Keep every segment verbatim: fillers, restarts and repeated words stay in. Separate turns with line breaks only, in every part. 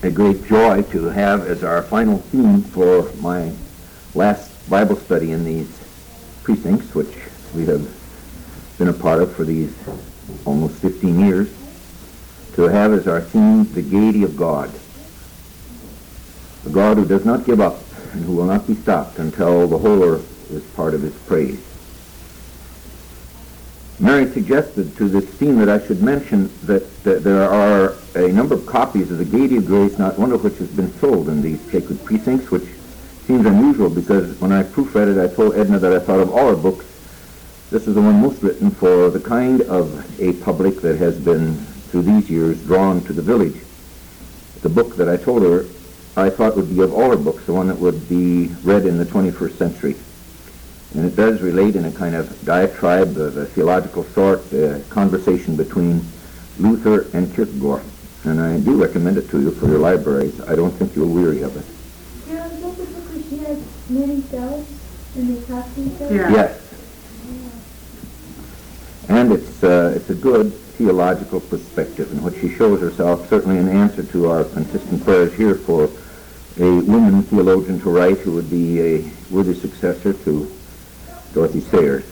A great joy to have as our final theme for my last Bible study in these precincts, which we have been a part of for these almost fifteen years, to have as our theme the gaiety of God. The God who does not give up and who will not be stopped until the whole earth is part of his praise. Mary suggested to this theme that I should mention that, that there are a number of copies of the Gaiety of Grace, not one of which has been sold in these sacred precincts, which seems unusual because when I proofread it, I told Edna that I thought of all our books, this is the one most written for the kind of a public that has been, through these years, drawn to the village. The book that I told her I thought would be of all our books, the one that would be read in the twenty-first century. And it does relate in a kind of diatribe of a theological sort, a conversation between Luther and Kierkegaard. And I do recommend it to you for your libraries. I don't think you'll weary of it.
Yeah, is that the book where she has many cells and they talk to each other?
Yeah. Yes. Yeah. And it's, uh, it's a good theological perspective in which she shows herself, certainly in answer to our consistent prayers here for a woman theologian to write who would be a worthy successor to Dorothy Sayers.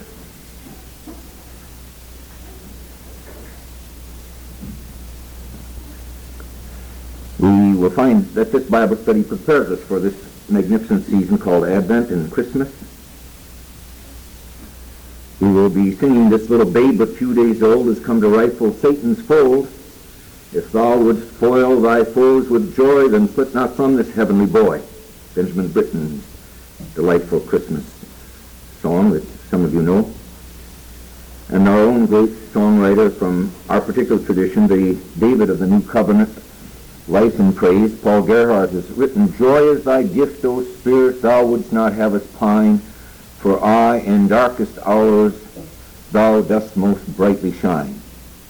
We will find that this Bible study prepares us for this magnificent season called Advent and Christmas. We will be singing this little babe a few days old has come to rifle Satan's fold. If thou wouldst foil thy foes with joy, then flit not from this heavenly boy. Benjamin Britten's delightful Christmas song that some of you know. And our own great songwriter from our particular tradition, the David of the New Covenant, Life and Praise, Paul Gerhardt, has written, Joy is thy gift, O Spirit, thou wouldst not have us pine, for aye, in darkest hours, thou dost most brightly shine.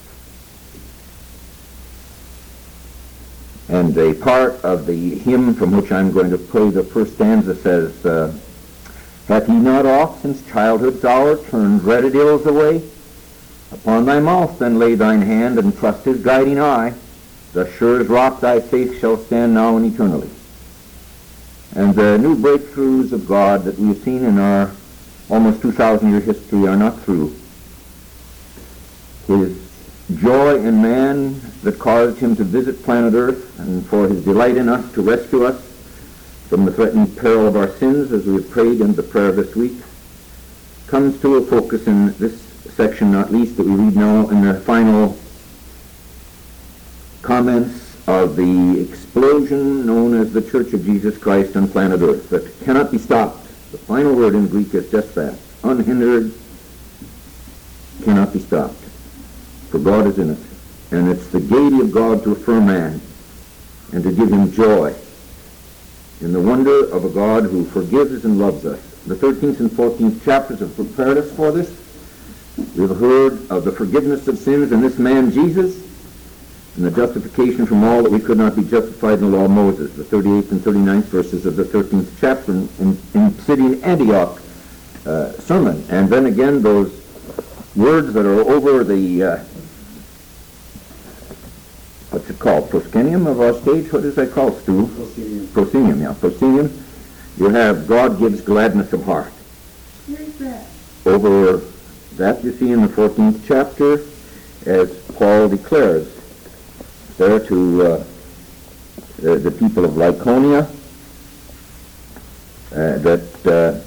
And a part of the hymn from which I'm going to play the first stanza says, uh, Hath he not oft since childhood's hour turned dreaded ills away? Upon thy mouth then lay thine hand and trust his guiding eye. Thus sure as rock thy faith shall stand now and eternally. And the new breakthroughs of God that we have seen in our almost two thousand year history are not through. His joy in man that caused him to visit planet Earth, and for his delight in us to rescue us from the threatened peril of our sins, as we have prayed in the prayer this week, comes to a focus in this section, not least, that we read now in the final comments of the explosion known as the Church of Jesus Christ on planet Earth, that cannot be stopped. The final word in Greek is just that, unhindered, cannot be stopped, for God is in it. And it's the gaiety of God to affirm man and to give him joy in the wonder of a God who forgives and loves us. The thirteenth and fourteenth chapters have prepared us for this. We've heard of the forgiveness of sins in this man Jesus, and the justification from all that we could not be justified in the law of Moses, the thirty-eighth and thirty-ninth verses of the thirteenth chapter in, in, in Pisidian Antioch uh, sermon. And then again those words that are over the uh, what's it called? Proscenium of our stage? What is that called, Stu?
Proscenium.
Proscenium, yeah. Proscenium. You have God gives gladness of heart.
Where's that?
Over that you see in the fourteenth chapter, as Paul declares there to uh, the, the people of Lycaonia, uh, that uh,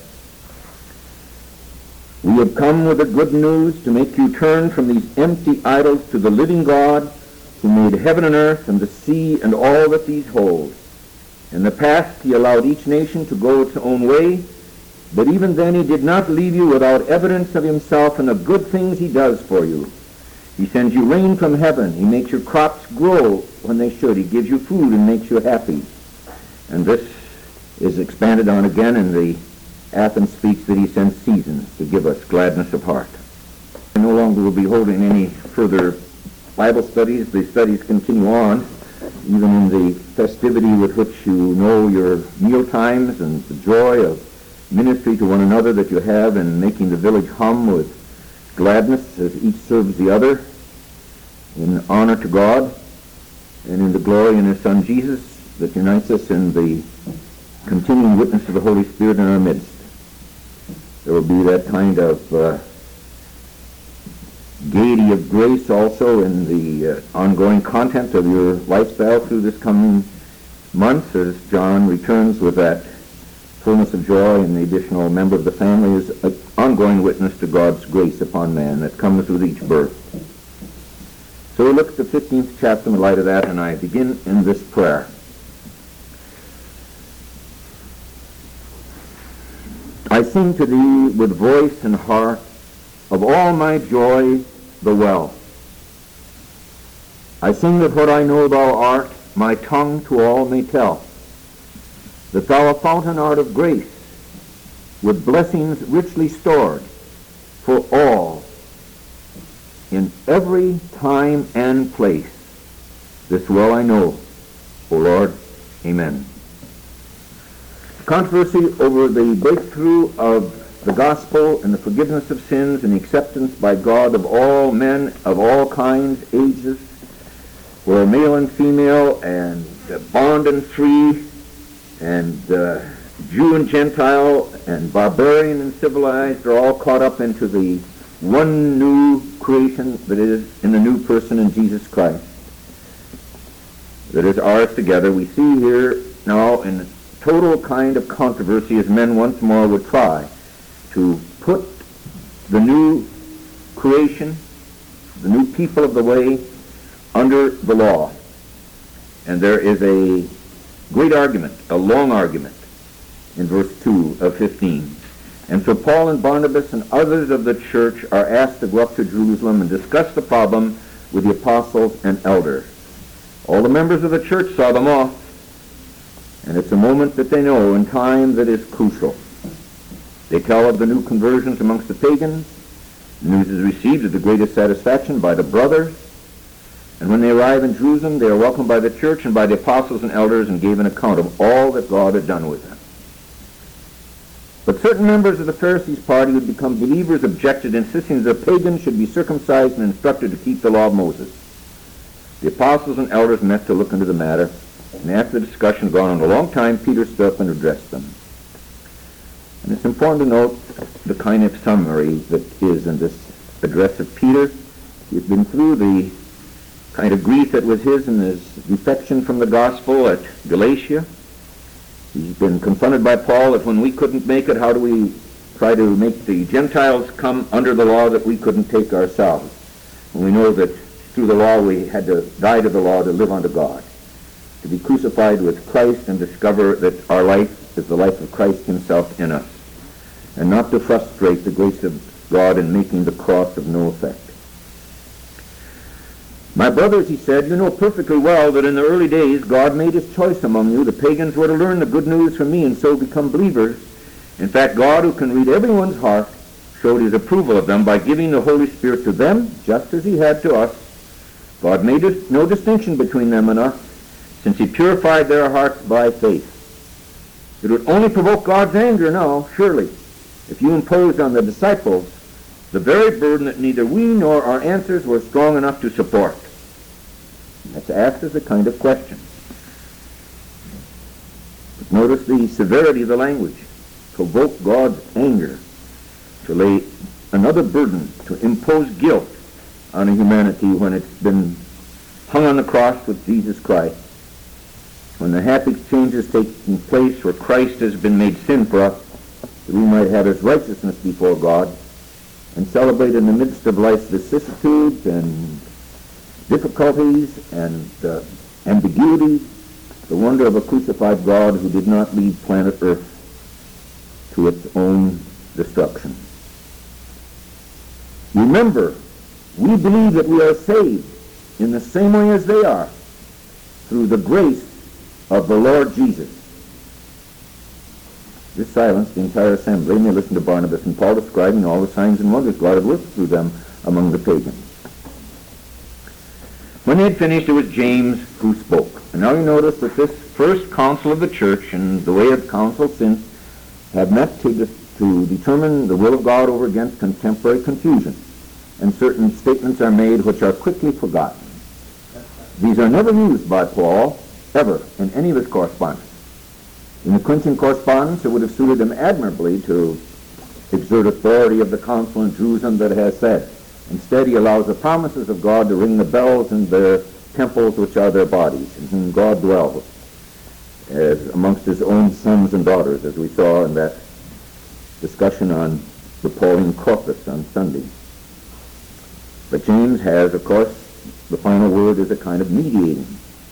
we have come with the good news to make you turn from these empty idols to the living God, who made heaven and earth and the sea and all that these hold. In the past he allowed each nation to go its own way, but even then he did not leave you without evidence of himself and the good things he does for you. He sends you rain from heaven. He makes your crops grow when they should. He gives you food and makes you happy. And this is expanded on again in the Athens speech that he sends seasons to give us gladness of heart. No longer will be holding any further Bible studies. The studies continue on, even in the festivity with which you know your meal times and the joy of ministry to one another that you have in making the village hum with gladness as each serves the other in honor to God and in the glory in his Son Jesus. that unites us in the continuing witness of the Holy Spirit in our midst. There will be that kind of uh, gaiety of grace also in the uh, ongoing content of your lifestyle through this coming month as John returns with that fullness of joy, and the additional member of the family is an ongoing witness to God's grace upon man that comes with each birth. So we look at the fifteenth chapter in the light of that, and I begin in this prayer. I sing to thee with voice and heart of all my joy the well. I sing that what I know thou art, my tongue to all may tell, that thou a fountain art of grace, with blessings richly stored for all, in every time and place. This well I know, O Lord. Amen. Controversy over the breakthrough of the gospel and the forgiveness of sins and the acceptance by God of all men of all kinds, ages, where male and female and uh, bond and free and uh, Jew and Gentile and barbarian and civilized are all caught up into the one new creation that is in the new person in Jesus Christ, that is ours together. We see here now in total kind of controversy as men once more would try to put the new creation, the new people of the way, under the law. And there is a great argument, a long argument, in verse two of fifteen. And so Paul and Barnabas and others of the church are asked to go up to Jerusalem and discuss the problem with the apostles and elders. All the members of the church saw them off, and it's a moment that they know in time that is crucial. They tell of the new conversions amongst the pagans. The news is received with the greatest satisfaction by the brothers. And when they arrive in Jerusalem, they are welcomed by the church and by the apostles and elders and gave an account of all that God had done with them. But certain members of the Pharisees' party who had become believers objected, insisting that the pagans should be circumcised and instructed to keep the law of Moses. The apostles and elders met to look into the matter, and after the discussion had gone on a long time, Peter stood up and addressed them. And it's important to note the kind of summary that is in this address of Peter. He's been through the kind of grief that was his in his defection from the gospel at Galatia. He's been confronted by Paul that when we couldn't make it, how do we try to make the Gentiles come under the law that we couldn't take ourselves? And we know that through the law we had to die to the law to live unto God, to be crucified with Christ and discover that our life is the life of Christ himself in us, and not to frustrate the grace of God in making the cross of no effect. My brothers, he said, you know perfectly well that in the early days God made his choice among you. The pagans were to learn the good news from me and so become believers. In fact, God, who can read everyone's heart, showed his approval of them by giving the Holy Spirit to them, just as he had to us. God made no distinction between them and us, since he purified their hearts by faith. It would only provoke God's anger now, surely, if you imposed on the disciples the very burden that neither we nor our answers were strong enough to support. That's asked as a kind of question. But notice the severity of the language. Provoke God's anger, to lay another burden, to impose guilt on a humanity when it's been hung on the cross with Jesus Christ. When the happy exchange has taken place where Christ has been made sin for us, that we might have his righteousness before God, and celebrate in the midst of life's vicissitudes and difficulties and uh, ambiguities the wonder of a crucified God who did not leave planet Earth to its own destruction. Remember, we believe that we are saved in the same way as they are, through the grace of the Lord Jesus. This silenced the entire assembly, and they listened to Barnabas and Paul describing all the signs and wonders God had worked through them among the pagans. When they had finished, it was James who spoke. And now you notice that this first council of the church, and the way of council since, have met to, de- to determine the will of God over against contemporary confusion. And certain statements are made which are quickly forgotten. These are never used by Paul ever in any of his correspondence. In the Corinthian correspondence, it would have suited him admirably to exert authority of the council in Jerusalem that has said. Instead, he allows the promises of God to ring the bells in their temples, which are their bodies, in whom God dwells as amongst his own sons and daughters, as we saw in that discussion on the Pauline corpus on Sunday. But James has, of course, the final word is a kind of mediating.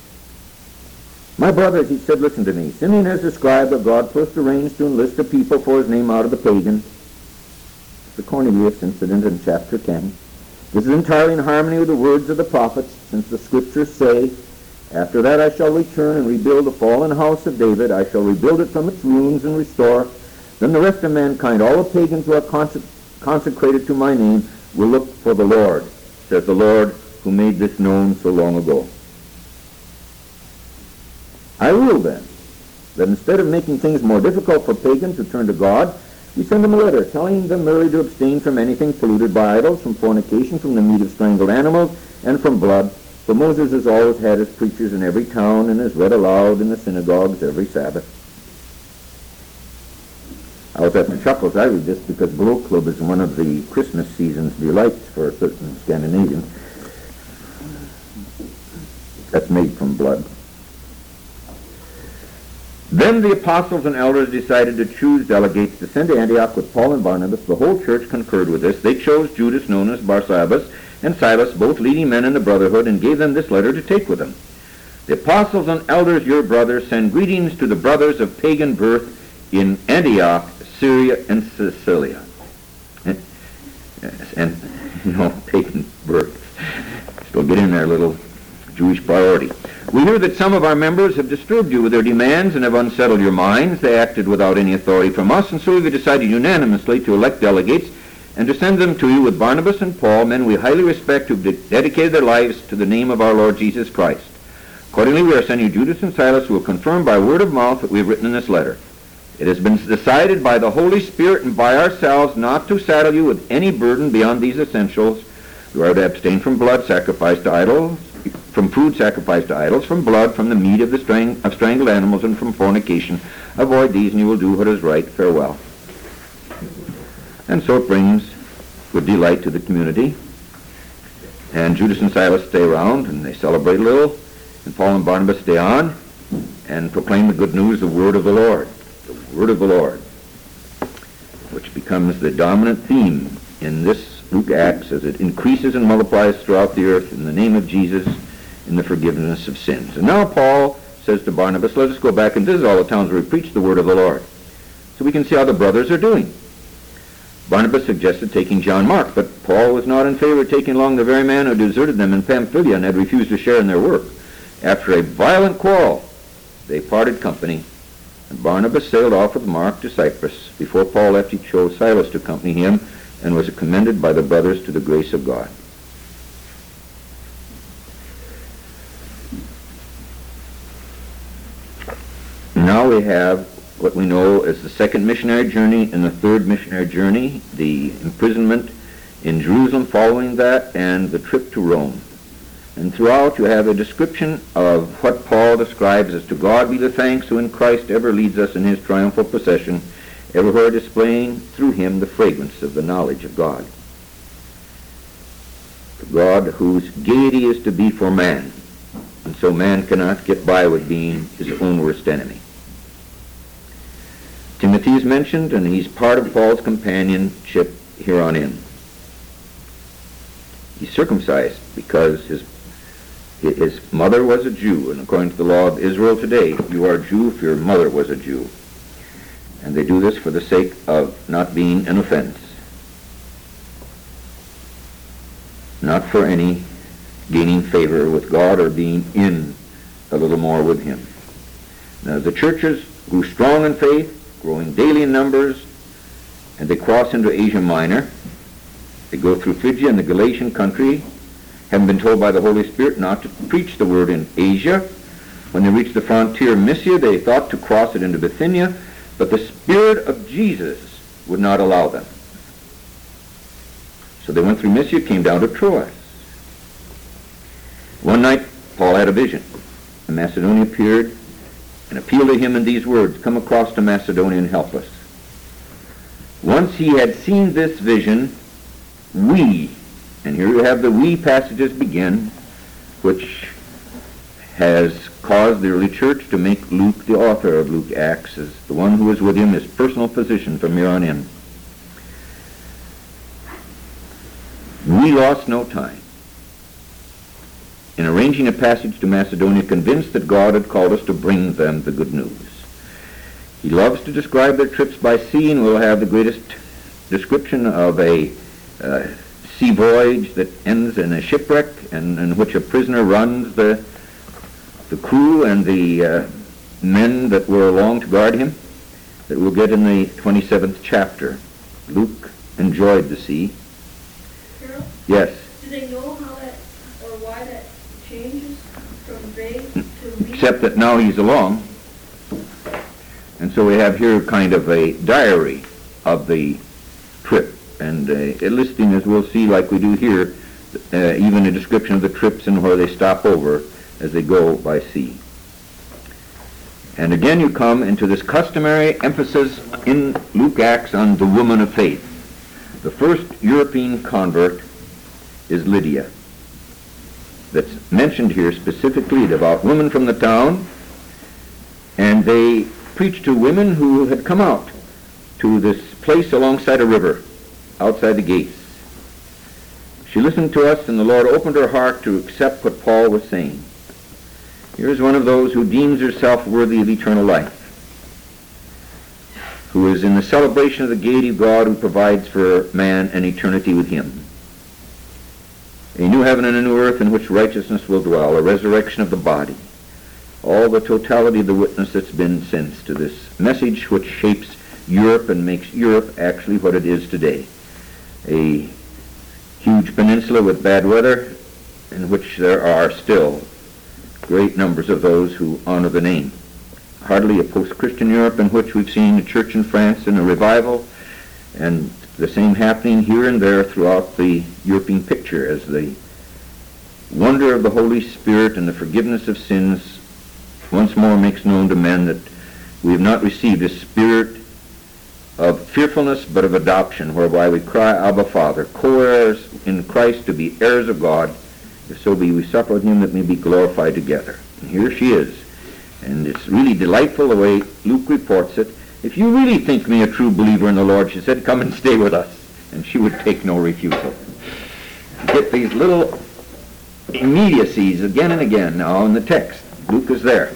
My brothers, he said, listen to me. Simeon has described that God first arranged to enlist a people for his name out of the pagans. The Cornelius incident in chapter ten. This is entirely in harmony with the words of the prophets, since the scriptures say, after that I shall return and rebuild the fallen house of David. I shall rebuild it from its ruins and restore. Then the rest of mankind, all the pagans who are conse- consecrated to my name, will look for the Lord, says the Lord who made this known so long ago. I rule then that instead of making things more difficult for pagans who turn to God, we send them a letter telling them merely to abstain from anything polluted by idols, from fornication, from the meat of strangled animals, and from blood. For Moses has always had his preachers in every town and has read aloud in the synagogues every Sabbath. I was at the chuckles. I read this because Blow Club is one of the Christmas season's delights for certain Scandinavians. That's made from blood. Then the apostles and elders decided to choose delegates to send to Antioch with Paul and Barnabas. The whole church concurred with this. They chose Judas, known as Barsabbas, and Silas, both leading men in the brotherhood, and gave them this letter to take with them. The apostles and elders, your brothers, send greetings to the brothers of pagan birth in Antioch, Syria, and Cilicia. And, and you know, pagan birth. Still get in there a little Jewish priority. We hear that some of our members have disturbed you with their demands and have unsettled your minds. They acted without any authority from us, and so we've decided unanimously to elect delegates and to send them to you with Barnabas and Paul, men we highly respect who've de- dedicated their lives to the name of our Lord Jesus Christ. Accordingly, we are sending you Judas and Silas, who will confirm by word of mouth what we have written in this letter. It has been decided by the Holy Spirit and by ourselves not to saddle you with any burden beyond these essentials. You are to abstain from blood sacrificed to idols, from food sacrificed to idols, from blood, from the meat of the strang- of strangled animals, and from fornication. Avoid these, and you will do what is right. Farewell. And so it brings good delight to the community. And Judas and Silas stay around, and they celebrate a little. And Paul and Barnabas stay on and proclaim the good news, the word of the Lord. The word of the Lord, which becomes the dominant theme in this Luke Acts as it increases and multiplies throughout the earth in the name of Jesus in the forgiveness of sins. And now Paul says to Barnabas, let us go back and visit all the towns where we preach the word of the Lord, so we can see how the brothers are doing. Barnabas suggested taking John Mark, but Paul was not in favor of taking along the very man who deserted them in Pamphylia and had refused to share in their work. After a violent quarrel, they parted company, and Barnabas sailed off with Mark to Cyprus. Before Paul left, he chose Silas to accompany him, and was commended by the brothers to the grace of God. Now we have what we know as the second missionary journey and the third missionary journey, the imprisonment in Jerusalem following that, and the trip to Rome. And throughout you have a description of what Paul describes as to God be the thanks who in Christ ever leads us in his triumphal procession, everywhere displaying through him the fragrance of the knowledge of God. God whose gaiety is to be for man, and so man cannot get by with being his own worst enemy. Timothy is mentioned, and he's part of Paul's companionship here on in. He's circumcised because his his mother was a Jew, and according to the law of Israel today, you are a Jew if your mother was a Jew. And they do this for the sake of not being an offense, not for any gaining favor with God or being in a little more with him. Now the churches grew strong in faith, growing daily in numbers, and they cross into Asia Minor. They go through Phrygia and the Galatian country, having been told by the Holy Spirit not to preach the word in Asia. When they reached the frontier of Mysia, they thought to cross it into Bithynia, but the Spirit of Jesus would not allow them. So they went through Mysia, came down to Troas. One night, Paul had a vision. in Macedonia appeared and appealed to him in these words, "Come across to Macedonia and help us." Once he had seen this vision, we, and here you have the we passages begin, which has caused the early church to make Luke, the author of Luke Acts, as the one who was with him, his personal physician from here on in. We lost no time in arranging a passage to Macedonia, convinced that God had called us to bring them the good news. He loves to describe their trips by sea, and we'll have the greatest description of a uh, sea voyage that ends in a shipwreck, and in which a prisoner runs the the crew and the uh, men that were along to guard him, that we'll get in the twenty-seventh chapter. Luke enjoyed the sea.
Carol?
Yes.
Do they know how that, or why that changes from vague to real?
Except that now he's along. And so we have here kind of a diary of the trip, and uh, a listing, as we'll see, like we do here, uh, even a description of the trips and where they stop over as they go by sea. And again you come into this customary emphasis in Luke Acts on the woman of faith. The first European convert is Lydia. That's mentioned here specifically, about women from the town, and they preached to women who had come out to this place alongside a river, outside the gates. She listened to us, and the Lord opened her heart to accept what Paul was saying. Here's one of those who deems herself worthy of eternal life, who is in the celebration of the gaiety of God, who provides for man an eternity with him. A new heaven and a new earth in which righteousness will dwell, a resurrection of the body, all the totality of the witness that's been since to this message which shapes Europe and makes Europe actually what it is today. A huge peninsula with bad weather, in which there are still great numbers of those who honor the name. Hardly a post-Christian Europe in which we've seen the church in France in a revival, and the same happening here and there throughout the European picture as the wonder of the Holy Spirit and the forgiveness of sins once more makes known to men that we have not received a spirit of fearfulness but of adoption, whereby we cry, Abba, Father, co-heirs in Christ to be heirs of God. If so be we suffer with him, that may be glorified together. And here she is. And it's really delightful the way Luke reports it. If you really think me a true believer in the Lord, she said, come and stay with us. And she would take no refusal. Get these little immediacies again and again now in the text. Luke is there.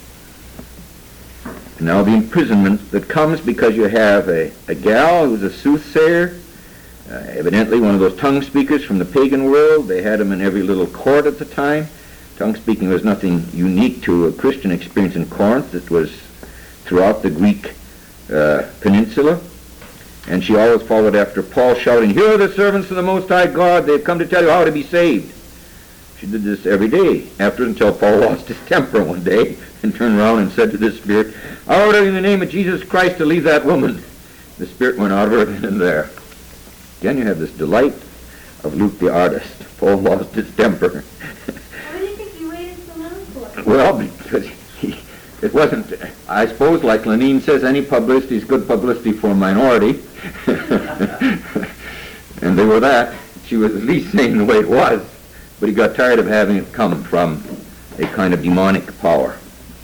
Now the imprisonment that comes because you have a, a gal who's a soothsayer, uh, evidently one of those tongue speakers from the pagan world. They had them in every little court at the time. Tongue speaking was nothing unique to a Christian experience in Corinth. It was throughout the Greek uh, peninsula. And she always followed after Paul, shouting, "Here are the servants of the Most High God. They've come to tell you how to be saved." She did this every day, after until Paul lost his temper one day and turned around and said to the Spirit, "I order you in the name of Jesus Christ to leave that woman." The Spirit went out of her then and there. Again, you have this delight of Luke the artist. Paul lost his temper.
Why do you think he waited so long for?
Well, because he, it wasn't, I suppose, like Lenin says, any publicity is good publicity for a minority. And they were that. She was at least saying the way it was. But he got tired of having it come from a kind of demonic power.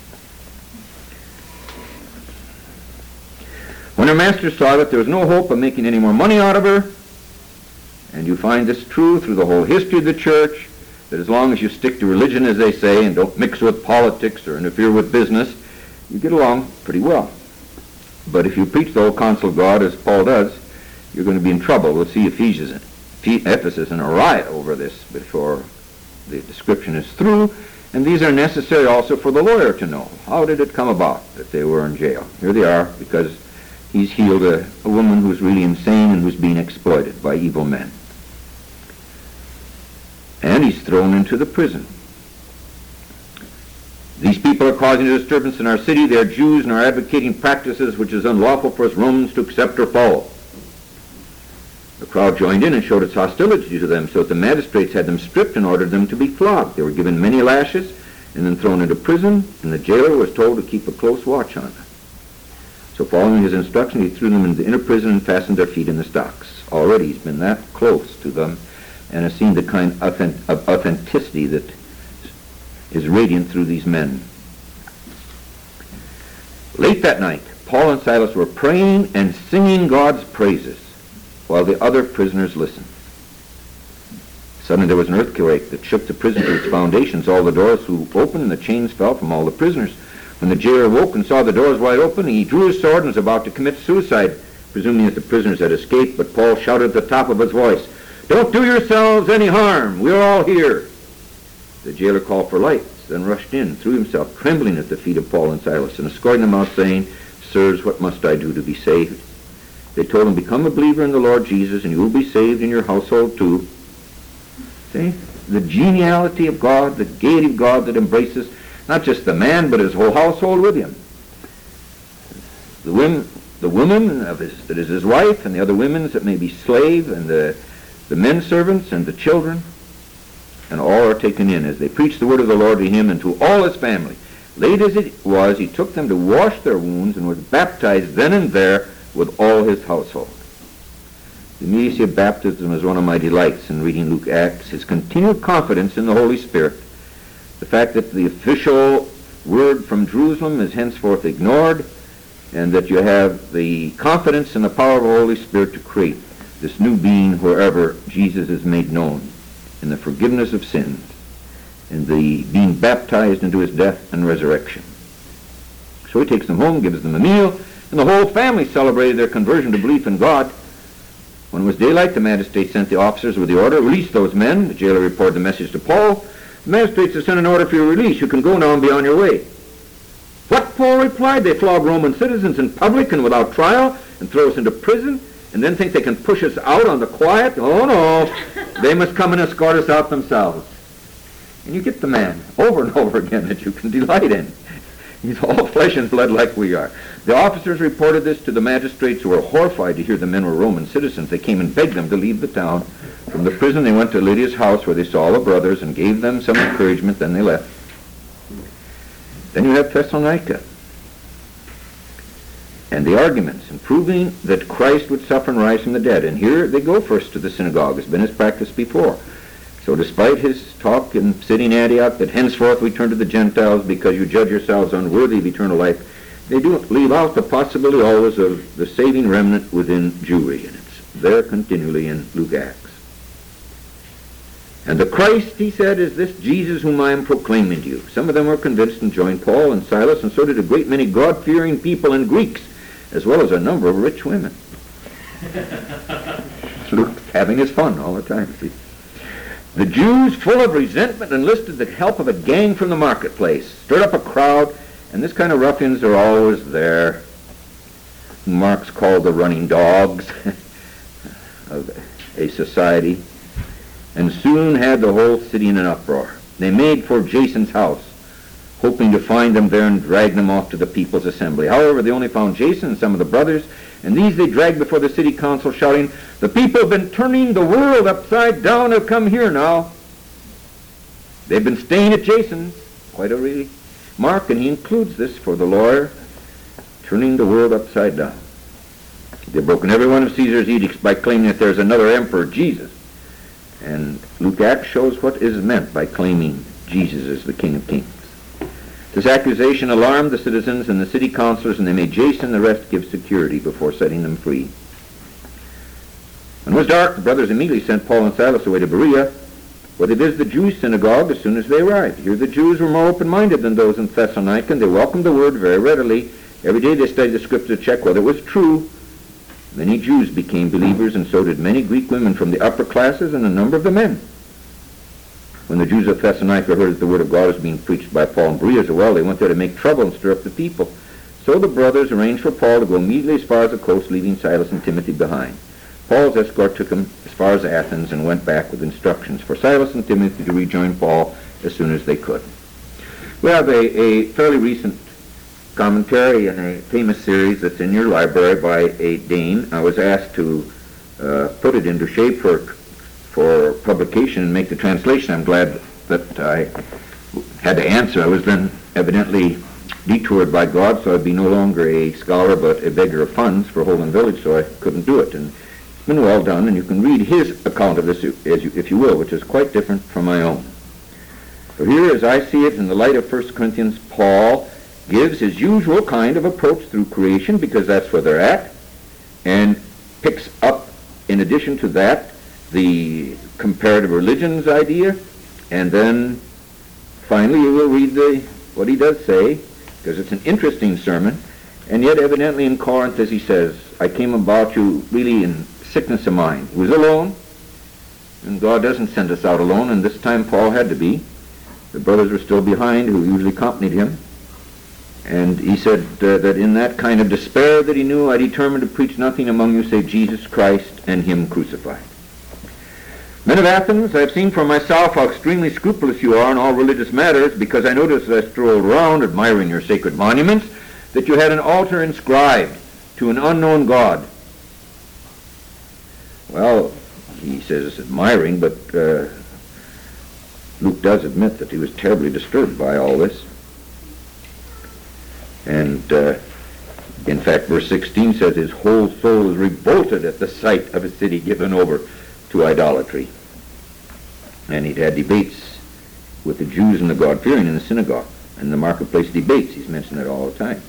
When her master saw that there was no hope of making any more money out of her, and you find this true through the whole history of the church, that as long as you stick to religion, as they say, and don't mix with politics or interfere with business, you get along pretty well. But if you preach the whole counsel of God, as Paul does, you're going to be in trouble. We'll see Ephesians, Ephesus in a riot over this before the description is through. And these are necessary also for the lawyer to know. How did it come about that they were in jail? Here they are, because he's healed a, a woman who's really insane and who's being exploited by evil men. And he's thrown into the prison. These people are causing a disturbance in our city. They are Jews and are advocating practices which is unlawful for us Romans to accept or follow. The crowd joined in and showed its hostility to them, so that the magistrates had them stripped and ordered them to be flogged. They were given many lashes, and then thrown into prison, and the jailer was told to keep a close watch on them. So following his instruction, he threw them into the inner prison and fastened their feet in the stocks. Already he's been that close to them and has seen the kind of authenticity that is radiant through these men. Late that night, Paul and Silas were praying and singing God's praises while the other prisoners listened. Suddenly there was an earthquake that shook the prison to its foundations. All the doors flew open and the chains fell from all the prisoners. When the jailer awoke and saw the doors wide open, he drew his sword and was about to commit suicide, presuming that the prisoners had escaped, but Paul shouted at the top of his voice, "Don't do yourselves any harm. We are all here." The jailer called for lights, then rushed in, threw himself trembling at the feet of Paul and Silas, and escorting them out, saying, "Sirs, what must I do to be saved?" They told him, "Become a believer in the Lord Jesus, and you will be saved in your household too." See? The geniality of God, the gaiety of God that embraces not just the man, but his whole household with him. The women, the woman of his, that is his wife, and the other women that may be slave, and the, the men servants, and the children, and all are taken in as they preach the word of the Lord to him and to all his family. Late as it was, he took them to wash their wounds and was baptized then and there with all his household. The immediacy of baptism is one of my delights in reading Luke Acts, his continued confidence in the Holy Spirit. The fact that the official word from Jerusalem is henceforth ignored, and that you have the confidence and the power of the Holy Spirit to create this new being wherever Jesus is made known, in the forgiveness of sins, in the being baptized into his death and resurrection. So he takes them home, gives them a meal, and the whole family celebrated their conversion to belief in God. When it was daylight, the magistrate sent the officers with the order, "Release those men." The jailer reported the message to Paul. "The magistrates have sent an order for your release. You can go now and be on your way." "What?" Paul replied. "They flog Roman citizens in public and without trial and throw us into prison and then think they can push us out on the quiet? Oh, no. They must come and escort us out themselves." And you get the man over and over again that you can delight in. He's all flesh and blood like we are. The officers reported this to the magistrates, who were horrified to hear the men were Roman citizens. They came and begged them to leave the town. From the prison they went to Lydia's house, where they saw the brothers and gave them some encouragement. Then they left. Then you have Thessalonica and the arguments in proving that Christ would suffer and rise from the dead. And here they go first to the synagogue. It's been his practice before. So despite his talk in sitting Antioch that henceforth we turn to the Gentiles because you judge yourselves unworthy of eternal life, they do leave out the possibility always of the saving remnant within Jewry, and it's there continually in Luke Acts. "And the Christ," he said, "is this Jesus whom I am proclaiming to you." Some of them were convinced and joined Paul and Silas, and so did a great many God-fearing people and Greeks, as well as a number of rich women. Luke having his fun all the time, see. The Jews, full of resentment, enlisted the help of a gang from the marketplace, stirred up a crowd, and this kind of ruffians are always there. Marx called the running dogs of a society, and soon had the whole city in an uproar. They made for Jason's house, hoping to find them there and drag them off to the people's assembly. However, they only found Jason and some of the brothers, and these they dragged before the city council, shouting, "The people have been turning the world upside down, have come here now. They've been staying at Jason's." Quite a really mark, and he includes this for the lawyer, turning the world upside down. They've broken every one of Caesar's edicts by claiming that there's another emperor, Jesus. And Luke Acts shows what is meant by claiming Jesus as the King of Kings. This accusation alarmed the citizens and the city councilors, and they made Jason and the rest give security before setting them free. When it was dark, the brothers immediately sent Paul and Silas away to Berea, where they visited the Jewish synagogue as soon as they arrived. Here the Jews were more open-minded than those in Thessalonica, and they welcomed the word very readily. Every day they studied the scripture to check whether it was true. Many Jews became believers, and so did many Greek women from the upper classes and a number of the men. When the Jews of Thessalonica heard that the word of God was being preached by Paul and Berea as well, they went there to make trouble and stir up the people. So the brothers arranged for Paul to go immediately as far as the coast, leaving Silas and Timothy behind. Paul's escort took him as far as Athens and went back with instructions for Silas and Timothy to rejoin Paul as soon as they could. We have a, a fairly recent commentary in a famous series that's in your library by a Dane. I was asked to uh, put it into shape for for publication and make the translation. I'm glad that I had to answer. I was then evidently detoured by God, so I'd be no longer a scholar but a beggar of funds for Holden Village, so I couldn't do it. And it's been well done, and you can read his account of this, as you, if you will, which is quite different from my own. So here, as I see it in the light of First Corinthians, Paul gives his usual kind of approach through creation, because that's where they're at, and picks up, in addition to that, the comparative religions idea, and then finally you will read the what he does say, because it's an interesting sermon, and yet evidently in Corinth, as he says, I came about you really in sickness of mind. He was alone, and God doesn't send us out alone, and this time Paul had to be. The brothers were still behind, who usually accompanied him. And he said uh, that in that kind of despair that he knew, I determined to preach nothing among you save Jesus Christ and him crucified. Men of Athens, I have seen for myself how extremely scrupulous you are in all religious matters, because I noticed as I strolled around admiring your sacred monuments that you had an altar inscribed to an unknown God. Well, he says admiring, but uh, Luke does admit that he was terribly disturbed by all this. And uh, in fact, verse sixteen says his whole soul is revolted at the sight of a city given over to idolatry. And he'd had debates with the Jews and the God-fearing in the synagogue and the marketplace debates. He's mentioned it all the time.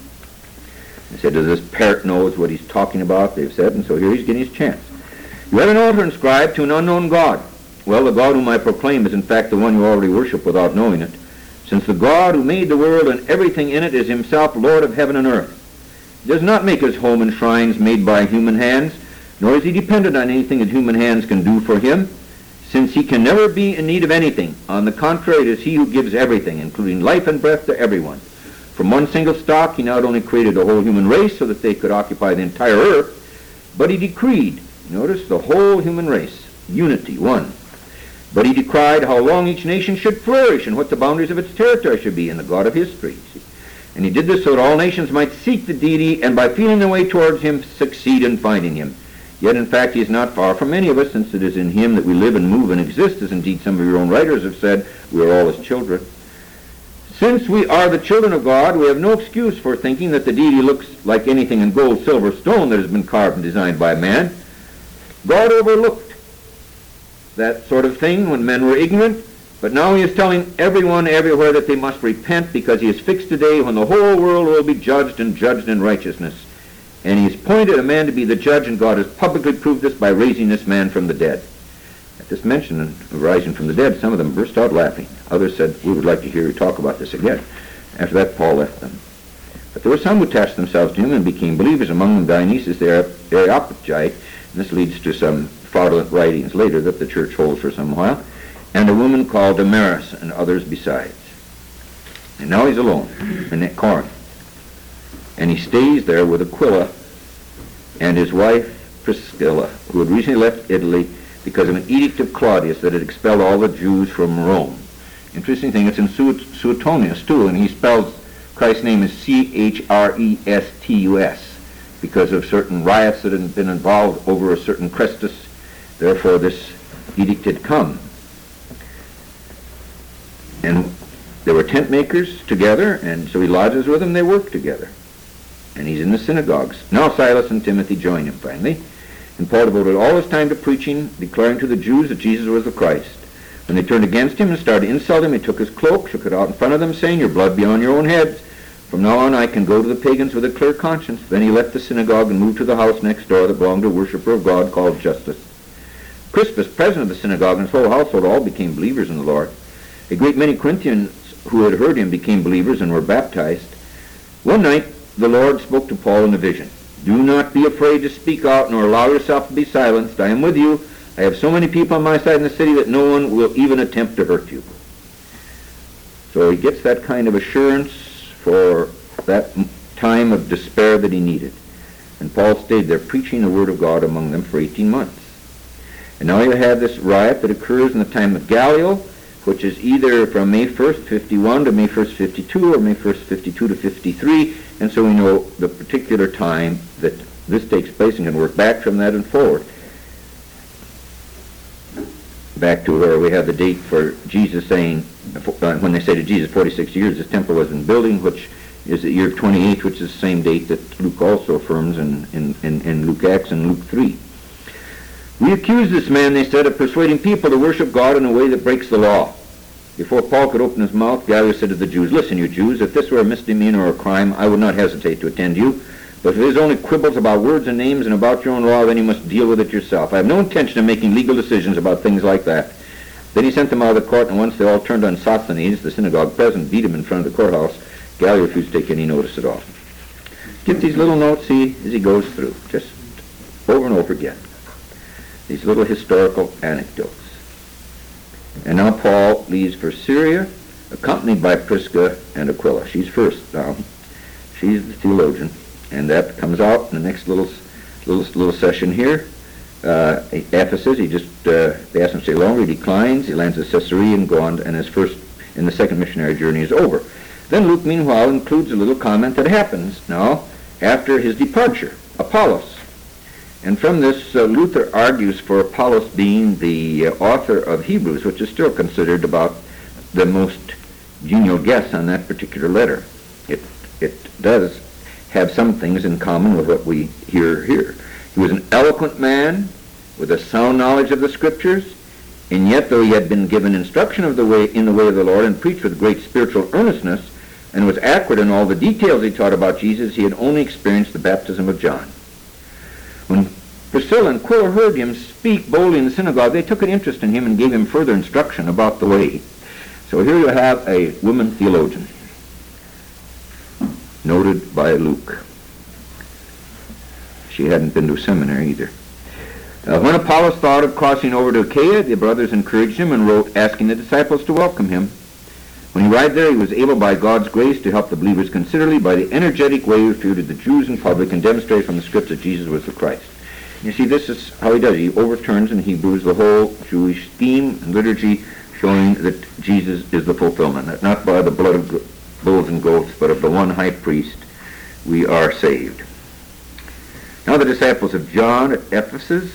He said, does this parrot knows what he's talking about? They've said, and so here he's getting his chance. You have an altar inscribed to an unknown God. Well, the God whom I proclaim is in fact the one you already worship without knowing it, since the God who made the world and everything in it is himself Lord of heaven and earth. He does not make his home in shrines made by human hands, nor is he dependent on anything that human hands can do for him, since he can never be in need of anything. On the contrary, it is he who gives everything, including life and breath, to everyone. From one single stock, he not only created the whole human race so that they could occupy the entire earth, but he decreed, notice, the whole human race, unity, one. But he decried how long each nation should flourish and what the boundaries of its territory should be in the God of history. And he did this so that all nations might seek the deity and by feeling their way towards him succeed in finding him. Yet in fact he is not far from any of us, since it is in him that we live and move and exist, as indeed some of your own writers have said, we are all his children. Since we are the children of God, we have no excuse for thinking that the deity looks like anything in gold, silver, stone that has been carved and designed by man. God overlooked that sort of thing when men were ignorant, but now he is telling everyone everywhere that they must repent, because he has fixed a day when the whole world will be judged and judged in righteousness. And he has appointed a man to be the judge, and God has publicly proved this by raising this man from the dead. At this mention of rising from the dead, some of them burst out laughing. Others said, we would like to hear you talk about this again. After that, Paul left them. But there were some who attached themselves to him and became believers, among them Dionysius the Areopagite, and this leads to some fraudulent writings later that the church holds for some while, and a woman called Damaris, and others besides. And now he's alone in Corinth. And he stays there with Aquila and his wife Priscilla, who had recently left Italy because of an edict of Claudius that had expelled all the Jews from Rome. Interesting thing, it's in Suetonius too, and he spells Christ's name as C H R E S T U S because of certain riots that had been involved over a certain Christus. Therefore this edict had come. And there were tent makers together, and so he lodges with them, they work together. And he's in the synagogues. Now Silas and Timothy join him finally. And Paul devoted all his time to preaching, declaring to the Jews that Jesus was the Christ. When they turned against him and started to insult him, he took his cloak, shook it out in front of them, saying, your blood be on your own heads. From now on I can go to the pagans with a clear conscience. Then he left the synagogue and moved to the house next door that belonged to a worshiper of God called Justus. Crispus, president of the synagogue, and his whole household all became believers in the Lord. A great many Corinthians who had heard him became believers and were baptized. One night the Lord spoke to Paul in a vision. Do not be afraid to speak out, nor allow yourself to be silenced. I am with you. I have so many people on my side in the city that no one will even attempt to hurt you. So he gets that kind of assurance for that time of despair that he needed. And Paul stayed there preaching the word of God among them for eighteen months. And now you have this riot that occurs in the time of Gallio, which is either from May first, fifty-one to May first, fifty-two, or May first, fifty-two to fifty-three. And so we know the particular time that this takes place and can work back from that and forward. back to where we have the date for Jesus saying, uh, when they say to Jesus, forty-six years, this temple was in building, which is the year twenty-eight, which is the same date that Luke also affirms in, in, in, in Luke Acts and Luke three. We accuse this man, they said, of persuading people to worship God in a way that breaks the law. Before Paul could open his mouth, Gallio said to the Jews, listen, you Jews, if this were a misdemeanor or a crime, I would not hesitate to attend you. But if it is only quibbles about words and names and about your own law, then you must deal with it yourself. I have no intention of making legal decisions about things like that. Then he sent them out of the court, and once they all turned on Sosthenes, the synagogue president, beat him in front of the courthouse. Gallio refused to take any notice at all. Get these little notes, see, as he goes through, just over and over again. These little historical anecdotes. And now Paul leaves for Syria, accompanied by Prisca and Aquila. She's first now. She's the theologian. And that comes out in the next little little, little session here. Uh, Ephesus, he just, uh, they asked him to stay longer, he declines, he lands at Caesarea and gone, and his first, in the second missionary journey is over. Then Luke, meanwhile, includes a little comment that happens now after his departure, Apollos. And from this, uh, Luther argues for Apollos being the uh, author of Hebrews, which is still considered about the most genial guess on that particular letter. It, it does have some things in common with what we hear here. He was an eloquent man with a sound knowledge of the Scriptures, and yet though he had been given instruction of the way in the way of the Lord and preached with great spiritual earnestness and was accurate in all the details he taught about Jesus, he had only experienced the baptism of John. When Priscilla and Aquila heard him speak boldly in the synagogue, they took an interest in him and gave him further instruction about the way. So here you have a woman theologian, noted by Luke. She hadn't been to seminary either. Uh, when Apollos thought of crossing over to Achaia, the brothers encouraged him and wrote asking the disciples to welcome him. When he arrived there, he was able by God's grace to help the believers considerably by the energetic way he refuted the Jews in public and demonstrated from the scripts that Jesus was the Christ. You see, this is how he does. He overturns in Hebrews the whole Jewish theme and liturgy, showing that Jesus is the fulfillment, that not by the blood of bulls and goats, but of the one high priest, we are saved. Now the disciples of John at Ephesus,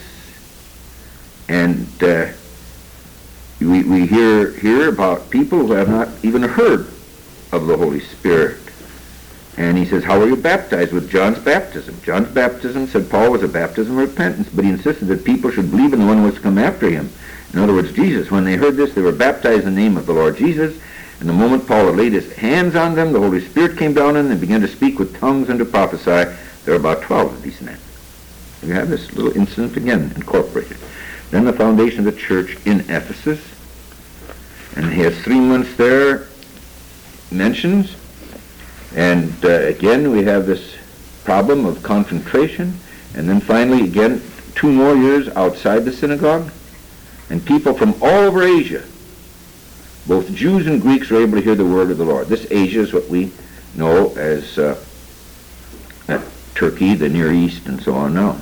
and uh, we, we hear here about people who have not even heard of the Holy Spirit. And he says, how were you baptized? With John's baptism. John's baptism, said Paul, was a baptism of repentance, but he insisted that people should believe in the one who was to come after him. In other words, Jesus. When they heard this, they were baptized in the name of the Lord Jesus. And the moment Paul had laid his hands on them, the Holy Spirit came down on them and began to speak with tongues and to prophesy. There were about twelve of these men. We have this little incident again incorporated. Then the foundation of the church in Ephesus. And he has three months there mentions. And uh, again, we have this problem of concentration. And then finally, again, two more years outside the synagogue. And people from all over Asia, both Jews and Greeks, were able to hear the word of the Lord. This Asia is what we know as uh, uh, Turkey, the Near East, and so on now.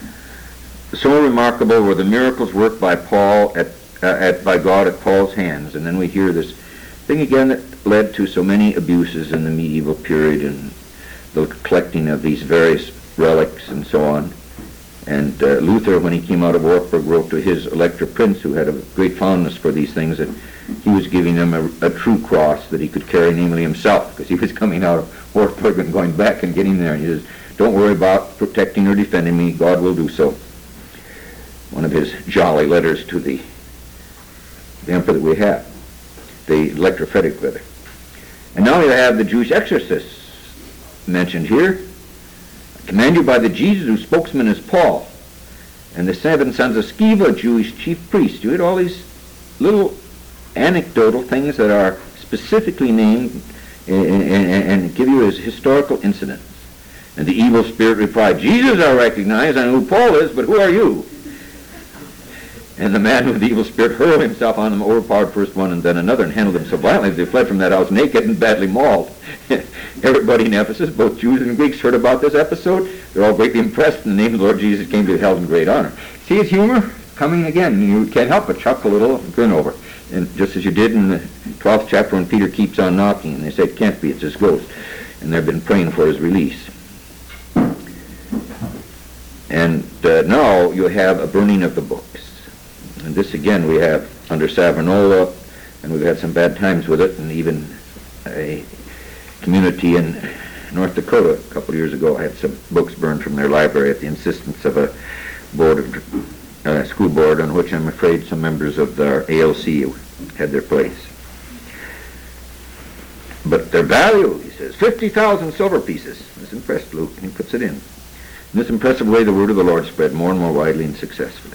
So remarkable were the miracles worked by Paul at, uh, at by God at Paul's hands. And then we hear this thing again that led to so many abuses in the medieval period and the collecting of these various relics and so on. And uh, Luther, when he came out of Wartburg, wrote to his Elector Prince, who had a great fondness for these things, that he was giving them a, a true cross that he could carry, namely himself, because he was coming out of Wartburg and going back and getting there. And he says, don't worry about protecting or defending me, God will do so. One of his jolly letters to the, the emperor that we have, the Elector Frederick letter. And now we have the Jewish exorcists mentioned here. I command you by the Jesus whose spokesman is Paul, and the seven sons of Sceva, Jewish chief priest. You had all these little anecdotal things that are specifically named and, and, and give you as historical incidents. And the evil spirit replied, Jesus I recognize, and who Paul is, but who are you? And the man with the evil spirit hurled himself on them, overpowered first one and then another, and handled them so violently that they fled from that house naked and badly mauled. Everybody in Ephesus, both Jews and Greeks, heard about this episode. They're all greatly impressed, and the name of the Lord Jesus came to be held in great honor. See his humor coming again. You can't help but chuckle a little and grin over. And just as you did in the twelfth chapter when Peter keeps on knocking, and they say, it can't be, it's his ghost. And they've been praying for his release. And uh, now you have a burning of the books. And this again we have under Savonarola, and we've had some bad times with it, and even a community in North Dakota a couple of years ago had some books burned from their library at the insistence of a board of uh, school board, on which I'm afraid some members of their A L C had their place. But their value, he says, fifty thousand silver pieces. This impressed Luke, and he puts it in. In this impressive way, the word of the Lord spread more and more widely and successfully.